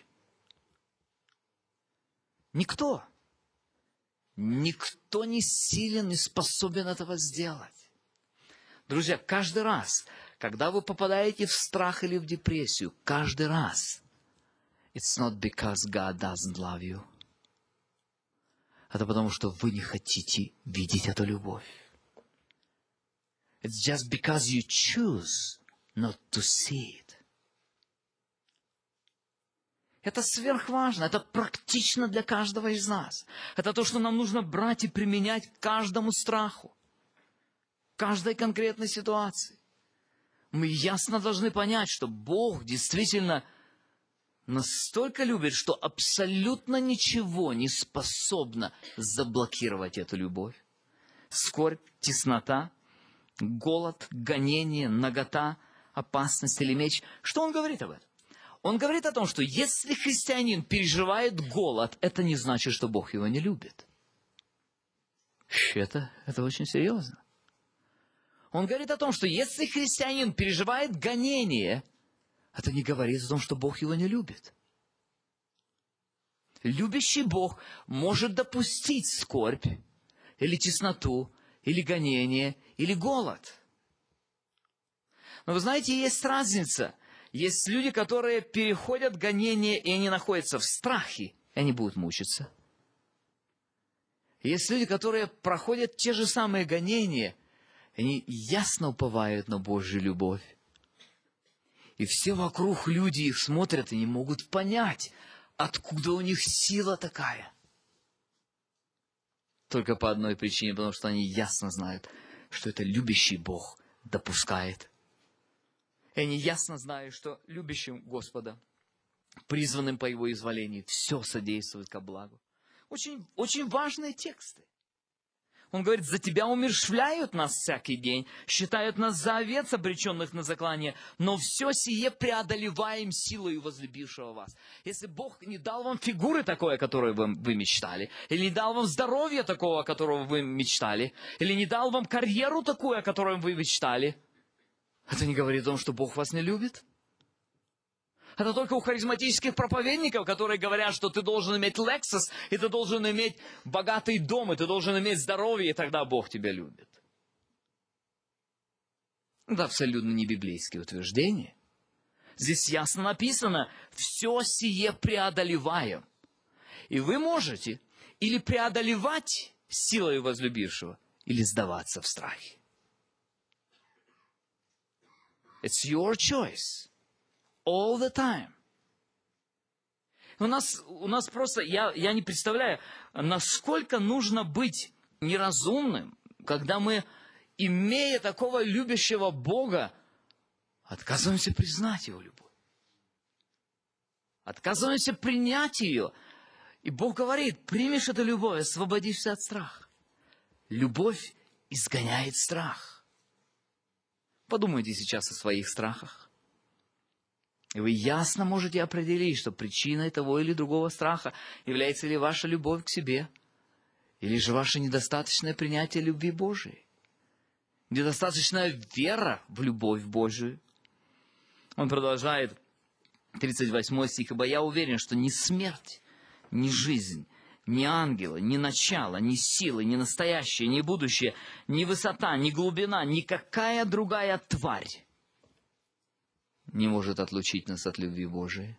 Никто. Никто не силен, не способен этого сделать. Друзья, каждый раз, когда вы попадаете в страх или в депрессию, каждый раз, it's not because God doesn't love you. Это потому, что вы не хотите видеть эту любовь. It's just because you choose not to see it. Это сверхважно, это практично для каждого из нас. Это то, что нам нужно брать и применять к каждому страху, каждой конкретной ситуации. Мы ясно должны понять, что Бог действительно настолько любит, что абсолютно ничего не способно заблокировать эту любовь. Скорбь, теснота, голод, гонение, нагота, опасность или меч. Что он говорит об этом? Он говорит о том, что если христианин переживает голод, это не значит, что Бог его не любит. Это очень серьезно. Он говорит о том, что если христианин переживает гонение, это не говорит о том, что Бог его не любит. Любящий Бог может допустить скорбь, или тесноту, или гонение, или голод. Но вы знаете, есть разница. Есть люди, которые переходят гонение, и они находятся в страхе, и они будут мучиться. Есть люди, которые проходят те же самые гонения, и они ясно уповают на Божью любовь. И все вокруг люди их смотрят и не могут понять, откуда у них сила такая. Только по одной причине, потому что они ясно знают, что это любящий Бог допускает. И они ясно знают, что любящим Господа, призванным по Его изволению, все содействует ко благу. Очень, очень важные тексты. Он говорит, за тебя умерщвляют нас всякий день, считают нас за овец, обреченных на заклание, но все сие преодолеваем силою возлюбившего вас. Если Бог не дал вам фигуры такой, о которой вы мечтали, или не дал вам здоровья такого, о котором вы мечтали, или не дал вам карьеру такую, о которой вы мечтали, это не говорит о том, что Бог вас не любит. Это только у харизматических проповедников, которые говорят, что ты должен иметь Lexus, и ты должен иметь богатый дом, и ты должен иметь здоровье, и тогда Бог тебя любит. Это абсолютно не библейские утверждения. Здесь ясно написано, все сие преодолеваем. И вы можете или преодолевать силой возлюбившего, или сдаваться в страхе. It's your choice. All the time. У нас просто, я не представляю, насколько нужно быть неразумным, когда мы, имея такого любящего Бога, отказываемся признать Его любовь. Отказываемся принять ее. И Бог говорит, примешь эту любовь, освободишься от страха. Любовь изгоняет страх. Подумайте сейчас о своих страхах. И вы ясно можете определить, что причиной того или другого страха является ли ваша любовь к себе, или же ваше недостаточное принятие любви Божией, недостаточная вера в любовь Божию. Он продолжает, 38 стих, «Ибо я уверен, что ни смерть, ни жизнь, ни ангелы, ни начало, ни силы, ни настоящее, ни будущее, ни высота, ни глубина, никакая другая тварь не может отлучить нас от любви Божией».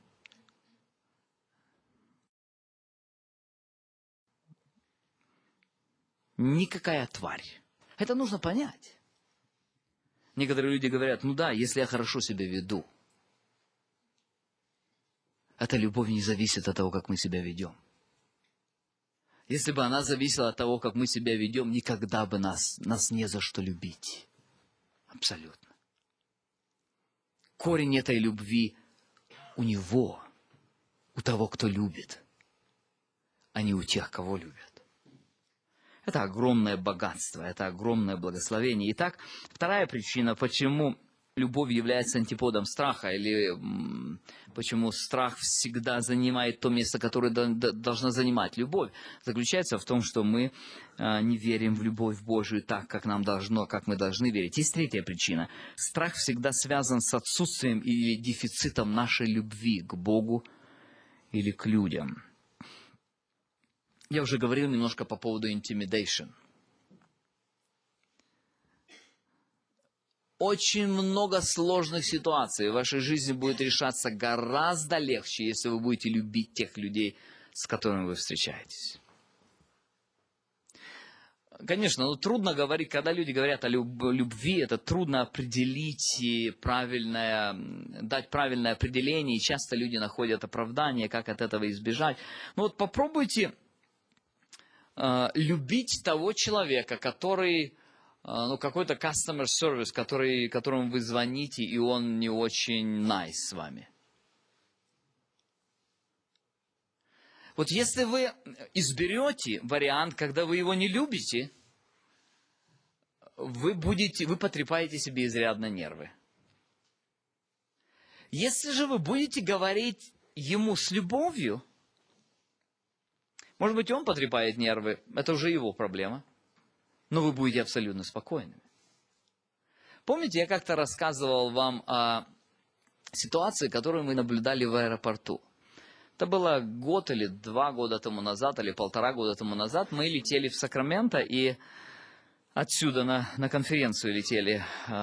Никакая тварь. Это нужно понять. Некоторые люди говорят, ну да, если я хорошо себя веду. Эта любовь не зависит от того, как мы себя ведем. Если бы она зависела от того, как мы себя ведем, никогда бы нас не за что любить. Абсолютно. Корень этой любви у него, у того, кто любит, а не у тех, кого любят. Это огромное богатство, это огромное благословение. Итак, вторая причина, почему любовь является антиподом страха, или почему страх всегда занимает то место, которое должна занимать любовь, заключается в том, что мы не верим в любовь Божию так, как нам должно, как мы должны верить. Есть третья причина. Страх всегда связан с отсутствием или дефицитом нашей любви к Богу или к людям. Я уже говорил немножко по поводу intimidation. Очень много сложных ситуаций в вашей жизни будет решаться гораздо легче, если вы будете любить тех людей, с которыми вы встречаетесь. Конечно, трудно говорить, когда люди говорят о любви, это трудно определить и дать правильное определение, и часто люди находят оправдание, как от этого избежать. Но вот попробуйте любить того человека, который... какой-то customer service, которому вы звоните, и он не очень nice с вами. Вот если вы изберете вариант, когда вы его не любите, вы потрепаете себе изрядно нервы. Если же вы будете говорить ему с любовью, может быть, он потрепает нервы, это уже его проблема. Но вы будете абсолютно спокойными. Помните, я как-то рассказывал вам о ситуации, которую мы наблюдали в аэропорту. Это было год или 2 года тому назад, или 1,5 года тому назад. Мы летели в Сакраменто, и отсюда на конференцию летели.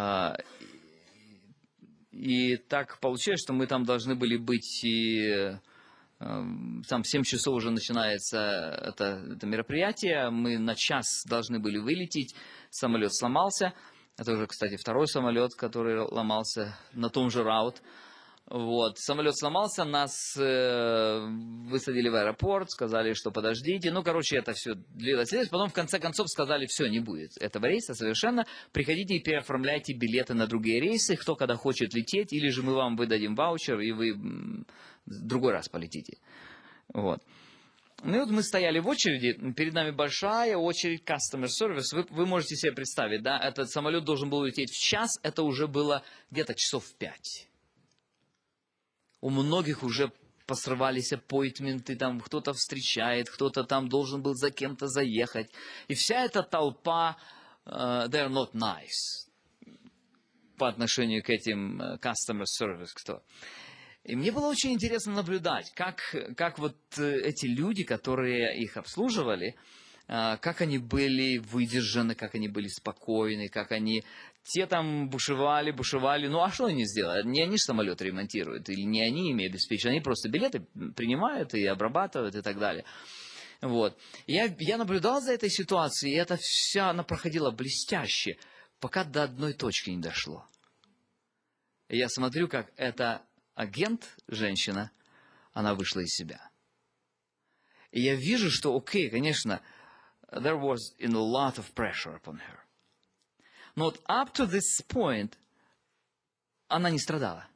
И так получилось, что мы там должны были быть и... Там в 7 часов уже начинается это мероприятие, мы на час должны были вылететь, самолет сломался, это уже, кстати, второй самолет, который ломался на том же раут. Вот. Самолет сломался, нас высадили в аэропорт, сказали, что подождите, это все длилось, потом в конце концов сказали, все, не будет этого рейса совершенно, приходите и переоформляйте билеты на другие рейсы, кто когда хочет лететь, или же мы вам выдадим ваучер, и вы в другой раз полетите. Вот. Ну и вот мы стояли в очереди, перед нами большая очередь customer service, вы можете себе представить, да, этот самолет должен был лететь в час, это уже было где-то часов в 5. У многих уже посрывались аппоинтменты, там кто-то встречает, кто-то там должен был за кем-то заехать. И вся эта толпа, they're not nice по отношению к этим customer service, кто. И мне было очень интересно наблюдать, как вот эти люди, которые их обслуживали, как они были выдержаны, как они были спокойны, как они... Те там бушевали, ну а что они сделают? Не они же самолет ремонтируют, или не они ими обеспечивают, они просто билеты принимают и обрабатывают и так далее. Вот. Я наблюдал за этой ситуацией, и она проходила блестяще, пока до одной точки не дошло. И я смотрю, как эта агент, женщина, она вышла из себя. И я вижу, что, конечно, there was a lot of pressure upon her. Но вот up to this point она не страдала.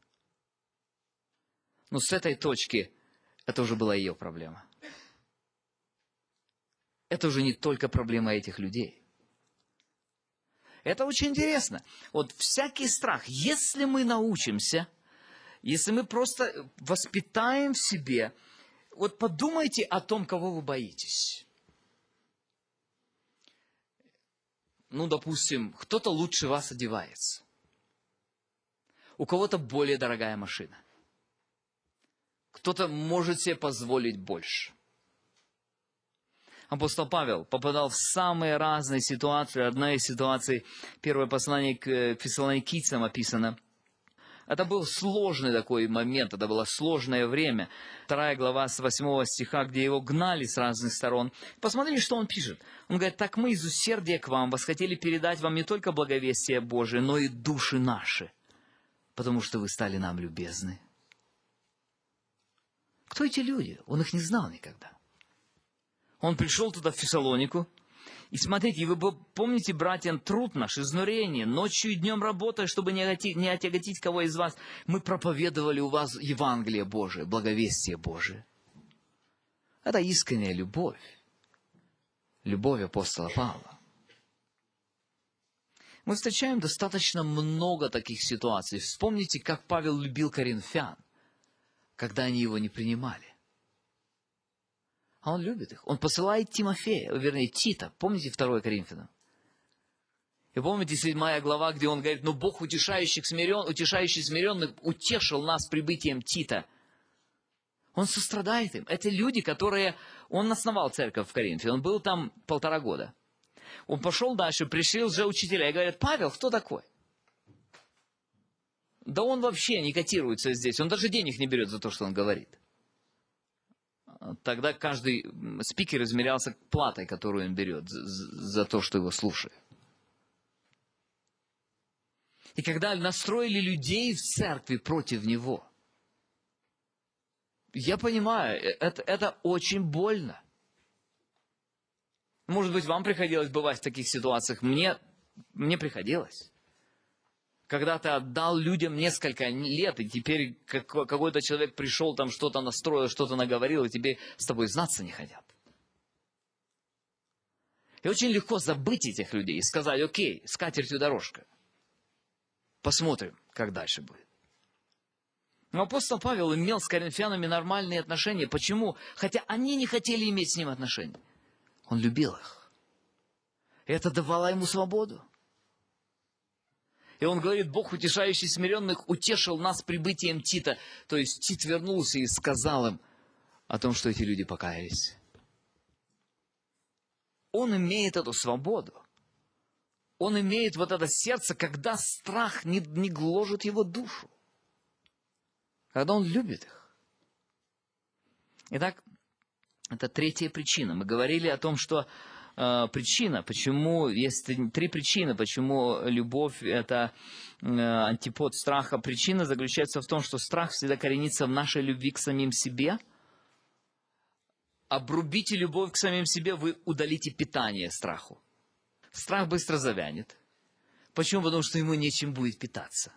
Но с этой точки это уже была ее проблема. Это уже не только проблема этих людей. Это очень интересно. Вот всякий страх, если мы научимся, если мы просто воспитаем в себе, вот подумайте о том, кого вы боитесь. Допустим, кто-то лучше вас одевается. У кого-то более дорогая машина. Кто-то может себе позволить больше. Апостол Павел попадал в самые разные ситуации. Одна из ситуаций, первое послание к Фессалоникийцам описано. Это был сложный такой момент, это было сложное время. 2 глава с 8 стиха, где его гнали с разных сторон. Посмотрите, что он пишет. Он говорит, так мы из усердия к вам восхотели передать вам не только благовестие Божие, но и души наши, потому что вы стали нам любезны. Кто эти люди? Он их не знал никогда. Он пришел туда в Фессалонику, и смотрите, вы помните, братьям, труд наш, изнурение, ночью и днем работая, чтобы не отяготить кого из вас. Мы проповедовали у вас Евангелие Божие, благовестие Божие. Это искренняя любовь. Любовь апостола Павла. Мы встречаем достаточно много таких ситуаций. Вспомните, как Павел любил коринфян, когда они его не принимали. А он любит их. Он посылает Тимофея, вернее, Тита. Помните 2 Коринфянам? И помните 7 глава, где он говорит, но Бог, утешающий смиренных, утешил нас прибытием Тита. Он сострадает им. Это люди, которые... Он основал церковь в Коринфе, он был там 1,5 года. Он пошел дальше, пришли лжеучителя и говорят, Павел, кто такой? Да он вообще не котируется здесь, он даже денег не берет за то, что он говорит. Тогда каждый спикер измерялся платой, которую он берет за то, что его слушает. И когда настроили людей в церкви против него, я понимаю, это очень больно. Может быть, вам приходилось бывать в таких ситуациях. Мне приходилось. Когда ты отдал людям несколько лет, и теперь какой-то человек пришел, там что-то настроил, что-то наговорил, и тебе с тобой знаться не хотят. И очень легко забыть этих людей и сказать, окей, с катертью дорожка. Посмотрим, как дальше будет. Но апостол Павел имел с коринфянами нормальные отношения. Почему? Хотя они не хотели иметь с ним отношения. Он любил их. И это давало ему свободу. И он говорит, Бог, утешающий смиренных, утешил нас прибытием Тита. То есть Тит вернулся и сказал им о том, что эти люди покаялись. Он имеет эту свободу. Он имеет вот это сердце, когда страх не гложет его душу. Когда он любит их. Итак, это третья причина. Мы говорили о том, что причина, почему, есть 3 причины, почему любовь – это антипод страха. Причина заключается в том, что страх всегда коренится в нашей любви к самим себе. Обрубите любовь к самим себе, вы удалите питание страху. Страх быстро завянет. Почему? Потому что ему нечем будет питаться.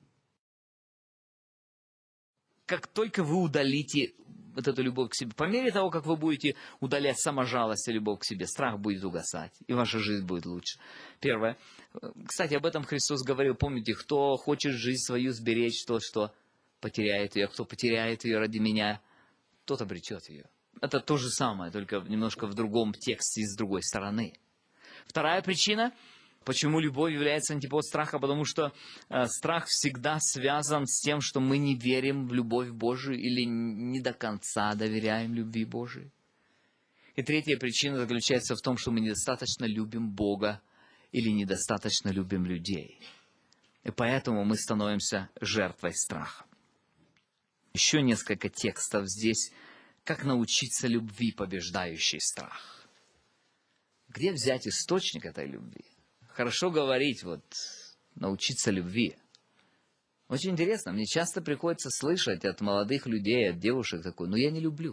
Как только вы удалите вот эту любовь к себе, по мере того, как вы будете удалять саможалость и любовь к себе, страх будет угасать, и ваша жизнь будет лучше. Первое. Кстати, об этом Христос говорил. Помните, кто хочет жизнь свою сберечь, тот, что потеряет ее, кто потеряет ее ради меня, тот обретет ее. Это то же самое, только немножко в другом тексте и с другой стороны. Вторая причина, почему любовь является антипод страха, потому что страх всегда связан с тем, что мы не верим в любовь Божию или не до конца доверяем любви Божией. И третья причина заключается в том, что мы недостаточно любим Бога или недостаточно любим людей. И поэтому мы становимся жертвой страха. Еще несколько текстов здесь, как научиться любви, побеждающей страх. Где взять источник этой любви? Хорошо говорить, научиться любви. Очень интересно, мне часто приходится слышать от молодых людей, от девушек такое, я не люблю.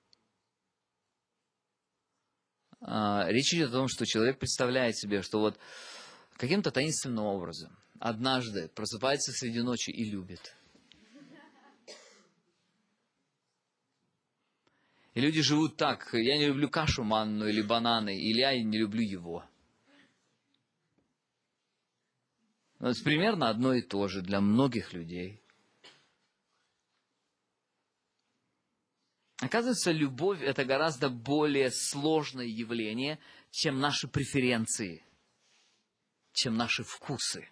Речь идет о том, что человек представляет себе, что каким-то таинственным образом однажды просыпается среди ночи и любит. И люди живут так, я не люблю кашу манную или бананы, или я не люблю его. Это примерно одно и то же для многих людей. Оказывается, любовь – это гораздо более сложное явление, чем наши преференции, чем наши вкусы.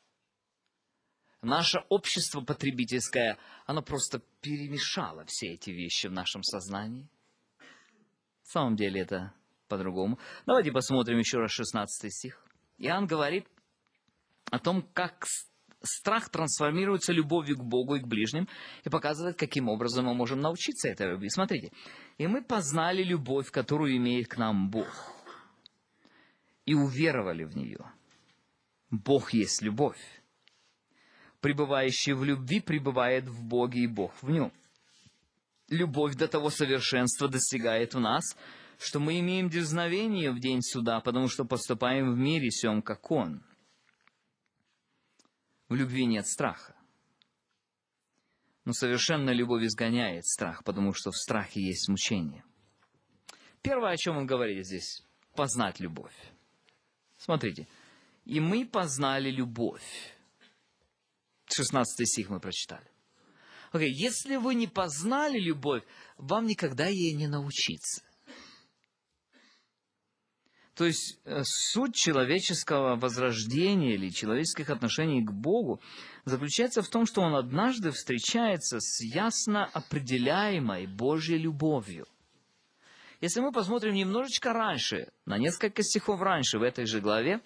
Наше общество потребительское, оно просто перемешало все эти вещи в нашем сознании. На самом деле это по-другому. Давайте посмотрим еще раз 16 стих. Иоанн говорит о том, как страх трансформируется любовью к Богу и к ближним, и показывает, каким образом мы можем научиться этой любви. Смотрите. «И мы познали любовь, которую имеет к нам Бог, и уверовали в нее. Бог есть любовь. Пребывающий в любви пребывает в Боге, и Бог в нем. Любовь до того совершенства достигает в нас, что мы имеем дерзновение в день суда, потому что поступаем в мире сем, как Он. В любви нет страха. Но совершенная любовь изгоняет страх, потому что в страхе есть мучение». Первое, о чем он говорит здесь, познать любовь. Смотрите. и мы познали любовь. 16 стих мы прочитали. Окей, если вы не познали любовь, вам никогда ей не научиться. То есть суть человеческого возрождения или человеческих отношений к Богу заключается в том, что он однажды встречается с ясно определяемой Божьей любовью. Если мы посмотрим немножечко раньше, на несколько стихов раньше в этой же главе,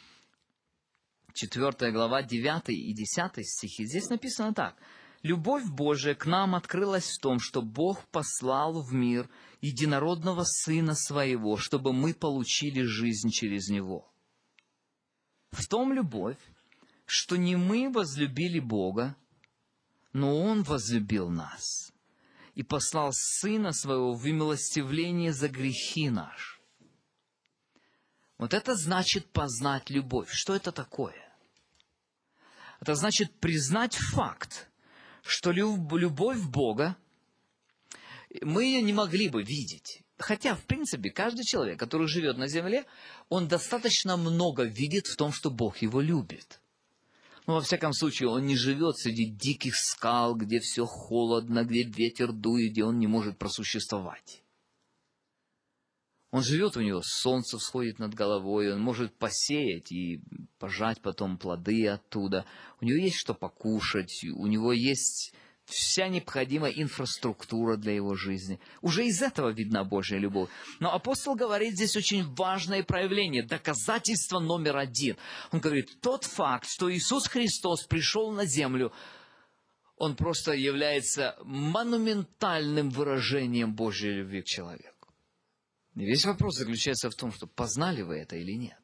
4 глава, 9 и 10 стихи, здесь написано так. «Любовь Божия к нам открылась в том, что Бог послал в мир единородного Сына Своего, чтобы мы получили жизнь через Него. В том любовь, что не мы возлюбили Бога, но Он возлюбил нас и послал Сына Своего в милостивление за грехи наши». Вот это значит познать любовь. Что это такое? Это значит признать факт, что любовь Бога, мы ее не могли бы видеть. Хотя, в принципе, каждый человек, который живет на земле, он достаточно много видит в том, что Бог его любит. Но, во всяком случае, он не живет среди диких скал, где все холодно, где ветер дует, где он не может просуществовать. Он живет, у него солнце всходит над головой, он может посеять и пожать потом плоды оттуда. У него есть что покушать, у него есть вся необходимая инфраструктура для его жизни. Уже из этого видна Божья любовь. Но апостол говорит здесь очень важное проявление, доказательство номер один. Он говорит, тот факт, что Иисус Христос пришел на землю, он просто является монументальным выражением Божьей любви к человеку. И весь вопрос заключается в том, что познали вы это или нет.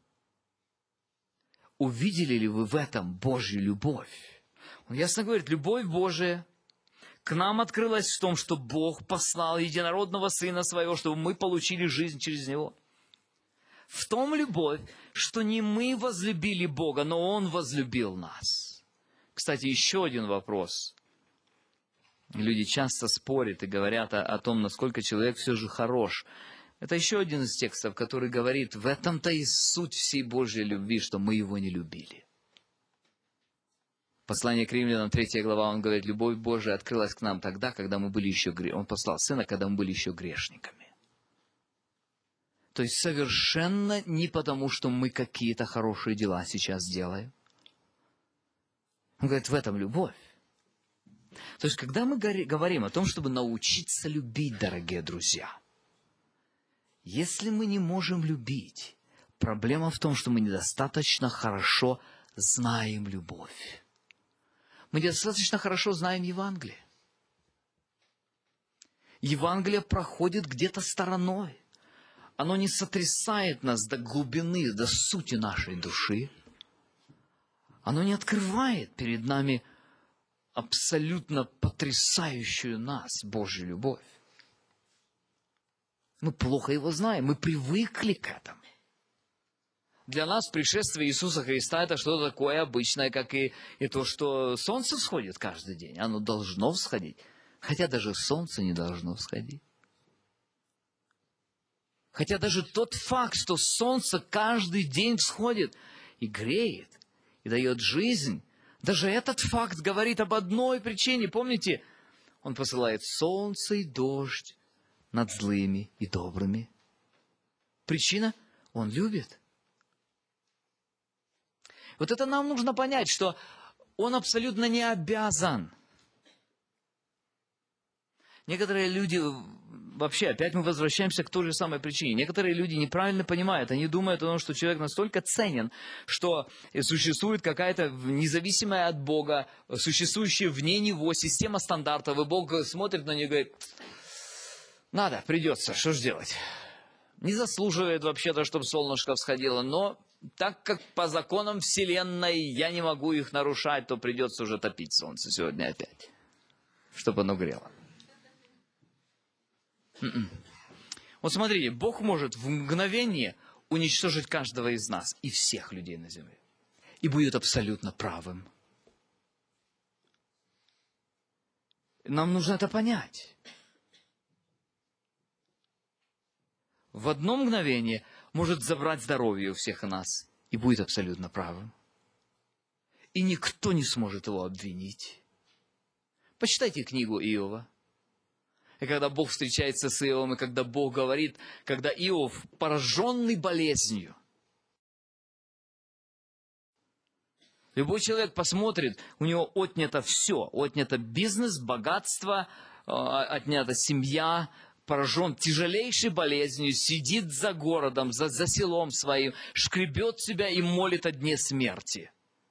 Увидели ли вы в этом Божью любовь? Он ясно говорит, любовь Божия к нам открылась в том, что Бог послал единородного Сына Своего, чтобы мы получили жизнь через Него. В том любовь, что не мы возлюбили Бога, но Он возлюбил нас. Кстати, еще один вопрос. Люди часто спорят и говорят о том, насколько человек все же хорош. Это еще один из текстов, который говорит, в этом-то и суть всей Божьей любви, что мы Его не любили. Послание к Римлянам, 3 глава, он говорит, любовь Божия открылась к нам тогда, когда мы были еще грешниками. Он послал Сына, когда мы были еще грешниками. То есть совершенно не потому, что мы какие-то хорошие дела сейчас делаем. Он говорит, в этом любовь. То есть, когда мы говорим о том, чтобы научиться любить, дорогие друзья, если мы не можем любить, проблема в том, что мы недостаточно хорошо знаем любовь. Мы недостаточно хорошо знаем Евангелие. Евангелие проходит где-то стороной. Оно не сотрясает нас до глубины, до сути нашей души. Оно не открывает перед нами абсолютно потрясающую нас Божью любовь. Мы плохо его знаем, мы привыкли к этому. Для нас пришествие Иисуса Христа – это что-то такое обычное, как и то, что солнце всходит каждый день. Оно должно всходить, хотя даже солнце не должно всходить. Хотя даже тот факт, что солнце каждый день всходит и греет, и дает жизнь, даже этот факт говорит об одной причине. Помните, Он посылает солнце и дождь над злыми и добрыми. Причина – Он любит. Вот это нам нужно понять, что Он абсолютно не обязан. Некоторые люди, вообще, опять мы возвращаемся к той же самой причине. Некоторые люди неправильно понимают, они думают о том, что человек настолько ценен, что существует какая-то независимая от Бога, существующая вне Него система стандартов, и Бог смотрит на нее и говорит, надо, придется, что ж делать? Не заслуживает вообще-то, чтобы солнышко всходило, но так как по законам Вселенной я не могу их нарушать, то придется уже топить солнце сегодня опять, чтобы оно грело. Вот смотрите, Бог может в мгновение уничтожить каждого из нас и всех людей на земле. И будет абсолютно правым. Нам нужно это понять. В одно мгновение может забрать здоровье у всех нас и будет абсолютно правым. И никто не сможет его обвинить. Почитайте книгу Иова. И когда Бог встречается с Иовом, и когда Бог говорит, когда Иов, пораженный болезнью, любой человек посмотрит, у него отнято все. Отнято бизнес, богатство, отнята семья, поражен тяжелейшей болезнью, сидит за городом, за селом своим, шкребет себя и молит о дне смерти.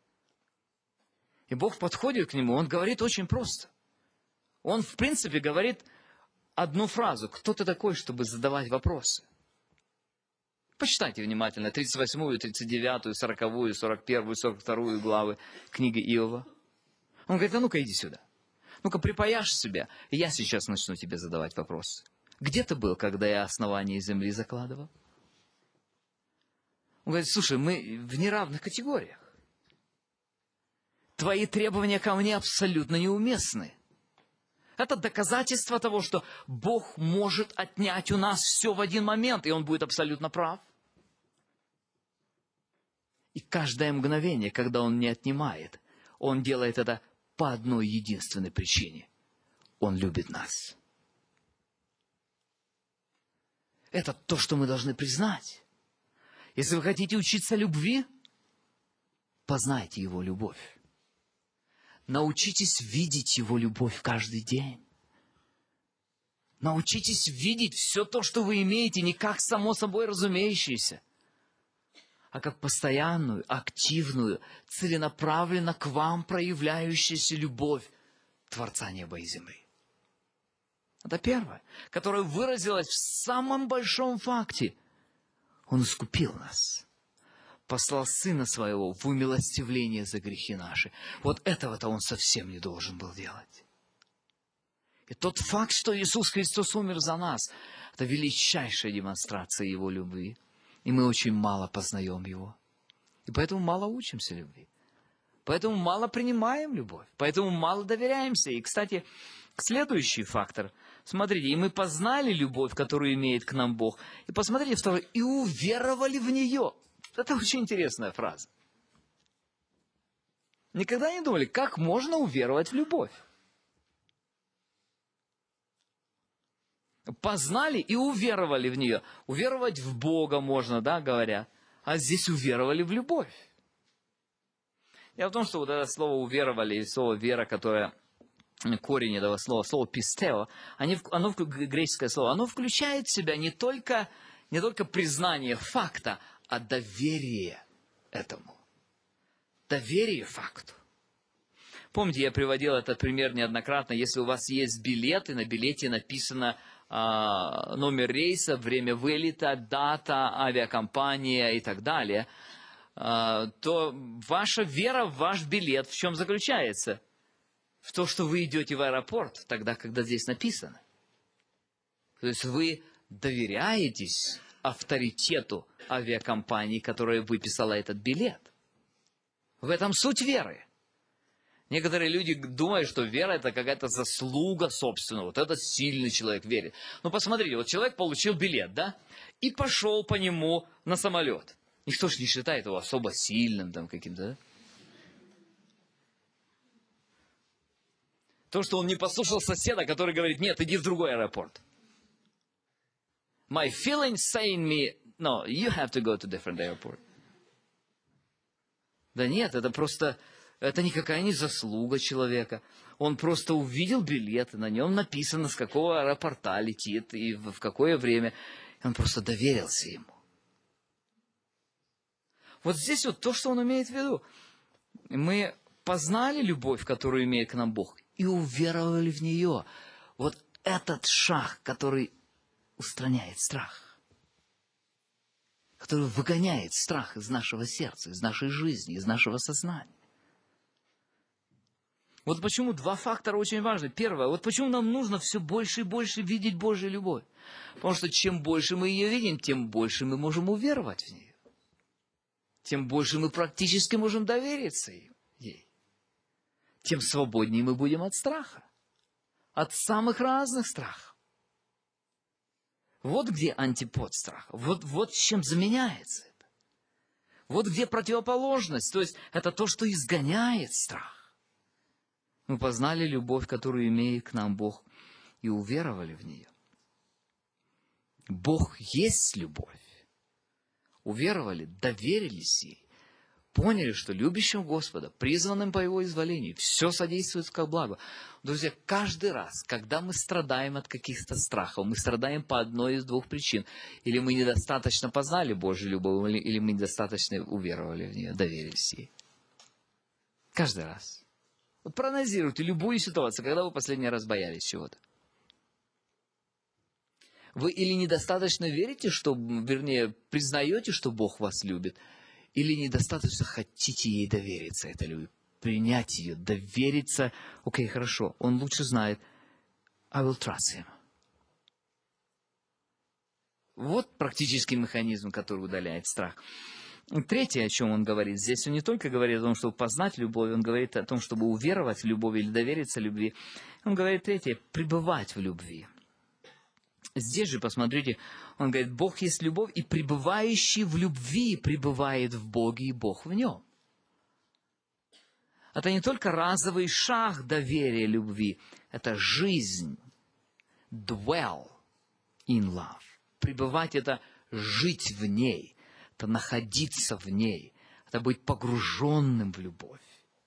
И Бог подходит к нему, он говорит очень просто. Он, в принципе, говорит одну фразу. Кто ты такой, чтобы задавать вопросы? Почитайте внимательно 38-ю, 39-ю, 40-ю, 41-ю, 42-ю главы книги Иова. Он говорит, а ну-ка иди сюда. Ну-ка припаяшь себя, и я сейчас начну тебе задавать вопросы. Где ты был, когда я основание земли закладывал? Он говорит, слушай, мы в неравных категориях. Твои требования ко мне абсолютно неуместны. Это доказательство того, что Бог может отнять у нас все в один момент, и Он будет абсолютно прав. И каждое мгновение, когда Он не отнимает, Он делает это по одной единственной причине. Он любит нас. Это то, что мы должны признать. Если вы хотите учиться любви, познайте Его любовь. Научитесь видеть Его любовь каждый день. Научитесь видеть все то, что вы имеете, не как само собой разумеющееся, а как постоянную, активную, целенаправленно к вам проявляющуюся любовь Творца неба и земли. Это первое, которое выразилось в самом большом факте. Он искупил нас. Послал Сына Своего в умилостивление за грехи наши. Вот этого-то Он совсем не должен был делать. И тот факт, что Иисус Христос умер за нас, это величайшая демонстрация Его любви. И мы очень мало познаем Его. И поэтому мало учимся любви. Поэтому мало принимаем любовь. Поэтому мало доверяемся. И, кстати, следующий фактор. Смотрите, и мы познали любовь, которую имеет к нам Бог. И посмотрите второй. И уверовали в нее. Это очень интересная фраза. Никогда не думали, как можно уверовать в любовь? Познали и уверовали в нее. Уверовать в Бога можно, да, говорят. А здесь уверовали в любовь. Дело в том, что вот это слово «уверовали» и слово «вера», которое корень этого слова, слово «пистео», оно греческое слово, оно включает в себя не только признание факта, а доверие этому. Доверие факту. Помните, я приводил этот пример неоднократно. Если у вас есть билет, и на билете написано номер рейса, время вылета, дата, авиакомпания и так далее, то ваша вера в ваш билет в чем заключается? В том, что вы идете в аэропорт тогда, когда здесь написано. То есть вы доверяетесь авторитету авиакомпании, которая выписала этот билет. В этом суть веры. Некоторые люди думают, что вера – это какая-то заслуга собственного. Вот этот сильный человек верит. Ну, посмотрите, вот человек получил билет, да? И пошел по нему на самолет. Никто же не считает его особо сильным там каким-то, да? То, что он не послушал соседа, который говорит, нет, иди в другой аэропорт. My feelings saying me, no, you have to go to different airport. Да нет, это просто, это никакая не заслуга человека. Он просто увидел билет, и на нем написано, с какого аэропорта летит и в какое время. И он просто доверился ему. Вот здесь вот то, что он имеет в виду. Мы познали любовь, которую имеет к нам Бог, и уверовали в нее. Вот этот шаг, который устраняет страх, который выгоняет страх из нашего сердца, из нашей жизни, из нашего сознания. Вот почему два фактора очень важны. Первое, вот почему нам нужно все больше и больше видеть Божью любовь. Потому что чем больше мы ее видим, тем больше мы можем уверовать в нее. Тем больше мы практически можем довериться ей. Тем свободнее мы будем от страха. От самых разных страхов. Вот где антипод страха. Вот чем заменяется это. Вот где противоположность. То есть это то, что изгоняет страх. Мы познали любовь, которую имеет к нам Бог, и уверовали в нее. Бог есть любовь. Уверовали, доверились ей. Поняли, что любящим Господа, призванным по Его изволению, все содействует ко благу. Друзья, каждый раз, когда мы страдаем от каких-то страхов, мы страдаем по одной из двух причин. Или мы недостаточно познали Божью любовь, или мы недостаточно уверовали в нее, доверились ей. Каждый раз. Вот проанализируйте любую ситуацию, когда вы последний раз боялись чего-то. Вы или недостаточно верите, вернее, признаете, что Бог вас любит, или недостаточно хотите ей довериться, этой любви, принять ее, довериться. Окей, хорошо, он лучше знает. I will trust him. Вот практический механизм, который удаляет страх. Третье, о чем он говорит, здесь он не только говорит о том, чтобы познать любовь, он говорит о том, чтобы уверовать в любовь или довериться любви. Он говорит третье, пребывать в любви. Здесь же, посмотрите, он говорит, Бог есть любовь, и пребывающий в любви пребывает в Боге, и Бог в нем. Это не только разовый шаг доверия любви, это жизнь. Dwell in love. Пребывать – это жить в ней, это находиться в ней, это быть погруженным в любовь.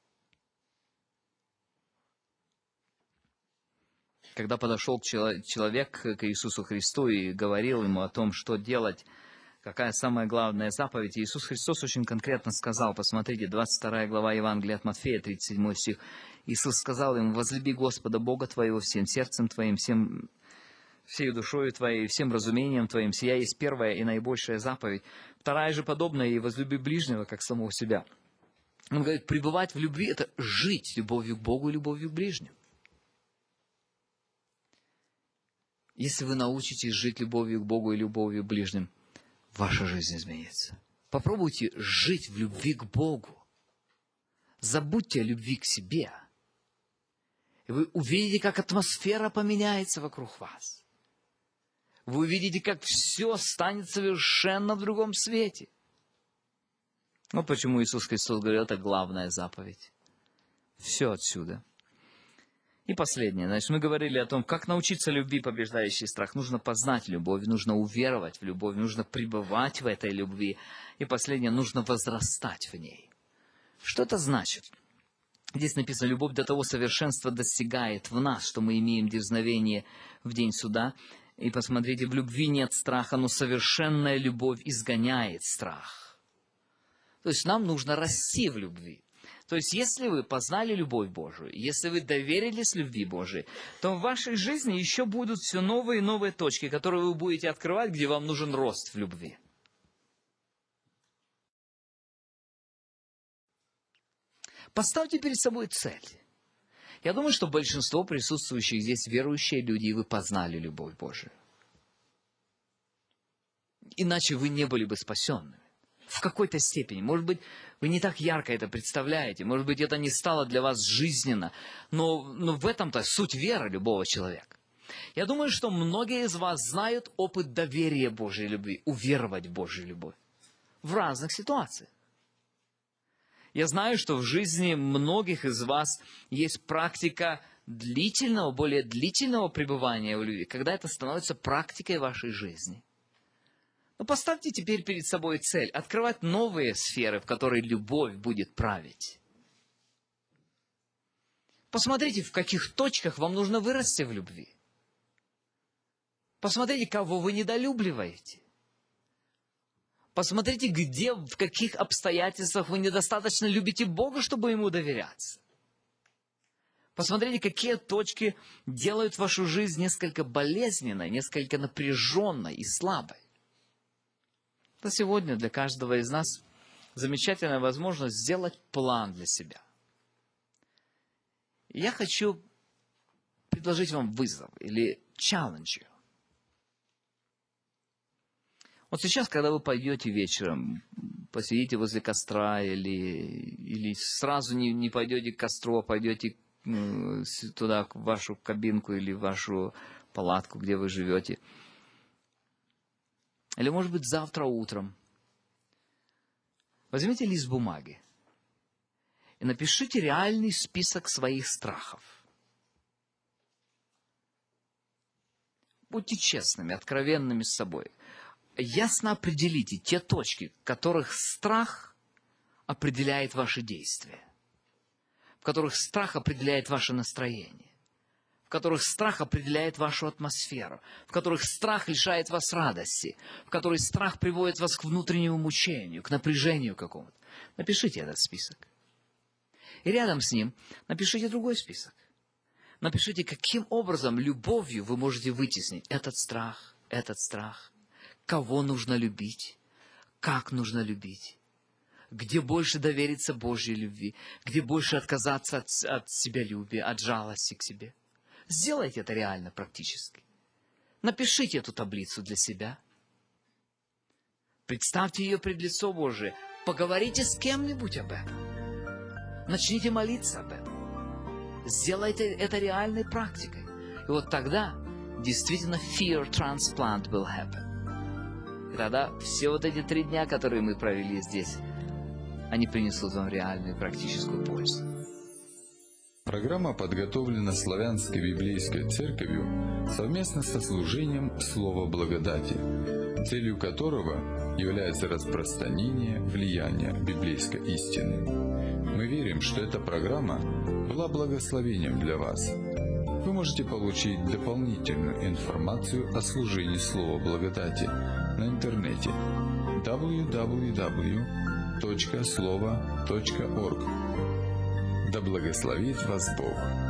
Когда подошел человек к Иисусу Христу и говорил ему о том, что делать, какая самая главная заповедь, Иисус Христос очень конкретно сказал, посмотрите, 22 глава Евангелия от Матфея, 37 стих, Иисус сказал ему, возлюби Господа Бога твоего всем сердцем твоим, всей душою твоей, всем разумением твоим, сия есть первая и наибольшая заповедь. Вторая же подобная ей, возлюби ближнего, как самого себя. Он говорит, пребывать в любви – это жить любовью к Богу и любовью к ближнему. Если вы научитесь жить любовью к Богу и любовью к ближним, ваша жизнь изменится. Попробуйте жить в любви к Богу. Забудьте о любви к себе. И вы увидите, как атмосфера поменяется вокруг вас. Вы увидите, как все станет совершенно в другом свете. Вот почему Иисус Христос говорил, это главная заповедь. Все отсюда. И последнее. Значит, мы говорили о том, как научиться любви, побеждающей страх. Нужно познать любовь, нужно уверовать в любовь, нужно пребывать в этой любви. И последнее, нужно возрастать в ней. Что это значит? Здесь написано, любовь до того совершенства достигает в нас, что мы имеем дерзновение в день суда. И посмотрите, в любви нет страха, но совершенная любовь изгоняет страх. То есть нам нужно расти в любви. То есть, если вы познали любовь Божию, если вы доверились любви Божией, то в вашей жизни еще будут все новые и новые точки, которые вы будете открывать, где вам нужен рост в любви. Поставьте перед собой цель. Я думаю, что большинство присутствующих здесь верующие люди, и вы познали любовь Божию. Иначе вы не были бы спасенными. В какой-то степени. Может быть, вы не так ярко это представляете. Может быть, это не стало для вас жизненно. Но в этом-то суть веры любого человека. Я думаю, что многие из вас знают опыт доверия Божьей любви, уверовать в Божью любовь. В разных ситуациях. Я знаю, что в жизни многих из вас есть практика длительного, более длительного пребывания в любви, когда это становится практикой вашей жизни. Но поставьте теперь перед собой цель – открывать новые сферы, в которые любовь будет править. Посмотрите, в каких точках вам нужно вырасти в любви. Посмотрите, кого вы недолюбливаете. Посмотрите, в каких обстоятельствах вы недостаточно любите Бога, чтобы Ему доверяться. Посмотрите, какие точки делают вашу жизнь несколько болезненной, несколько напряженной и слабой. Это сегодня для каждого из нас замечательная возможность сделать план для себя. Я хочу предложить вам вызов или challenge. Вот сейчас, когда вы пойдете вечером, посидите возле костра или сразу не пойдете к костру, а пойдете туда, в вашу кабинку или в вашу палатку, где вы живете. Или, может быть, завтра утром. Возьмите лист бумаги и напишите реальный список своих страхов. Будьте честными, откровенными с собой. Ясно определите те точки, в которых страх определяет ваши действия, в которых страх определяет ваше настроение, в которых страх определяет вашу атмосферу, в которых страх лишает вас радости, в которых страх приводит вас к внутреннему мучению, к напряжению какому-то. Напишите этот список. И рядом с ним напишите другой список. Напишите, каким образом любовью вы можете вытеснить этот страх, кого нужно любить, как нужно любить, где больше довериться Божьей любви, где больше отказаться от себялюбия, от жалости к себе. Сделайте это реально, практически. Напишите эту таблицу для себя. Представьте ее пред лицо Божие. Поговорите с кем-нибудь об этом. Начните молиться об этом. Сделайте это реальной практикой. И вот тогда действительно fear transplant will happen. И тогда все вот эти 3 дня, которые мы провели здесь, они принесут вам реальную практическую пользу. Программа подготовлена Славянской библейской церковью совместно со служением Слова Благодати, целью которого является распространение влияния библейской истины. Мы верим, что эта программа была благословением для вас. Вы можете получить дополнительную информацию о служении Слова Благодати на интернете www.slovo.org. Да благословит вас Бог!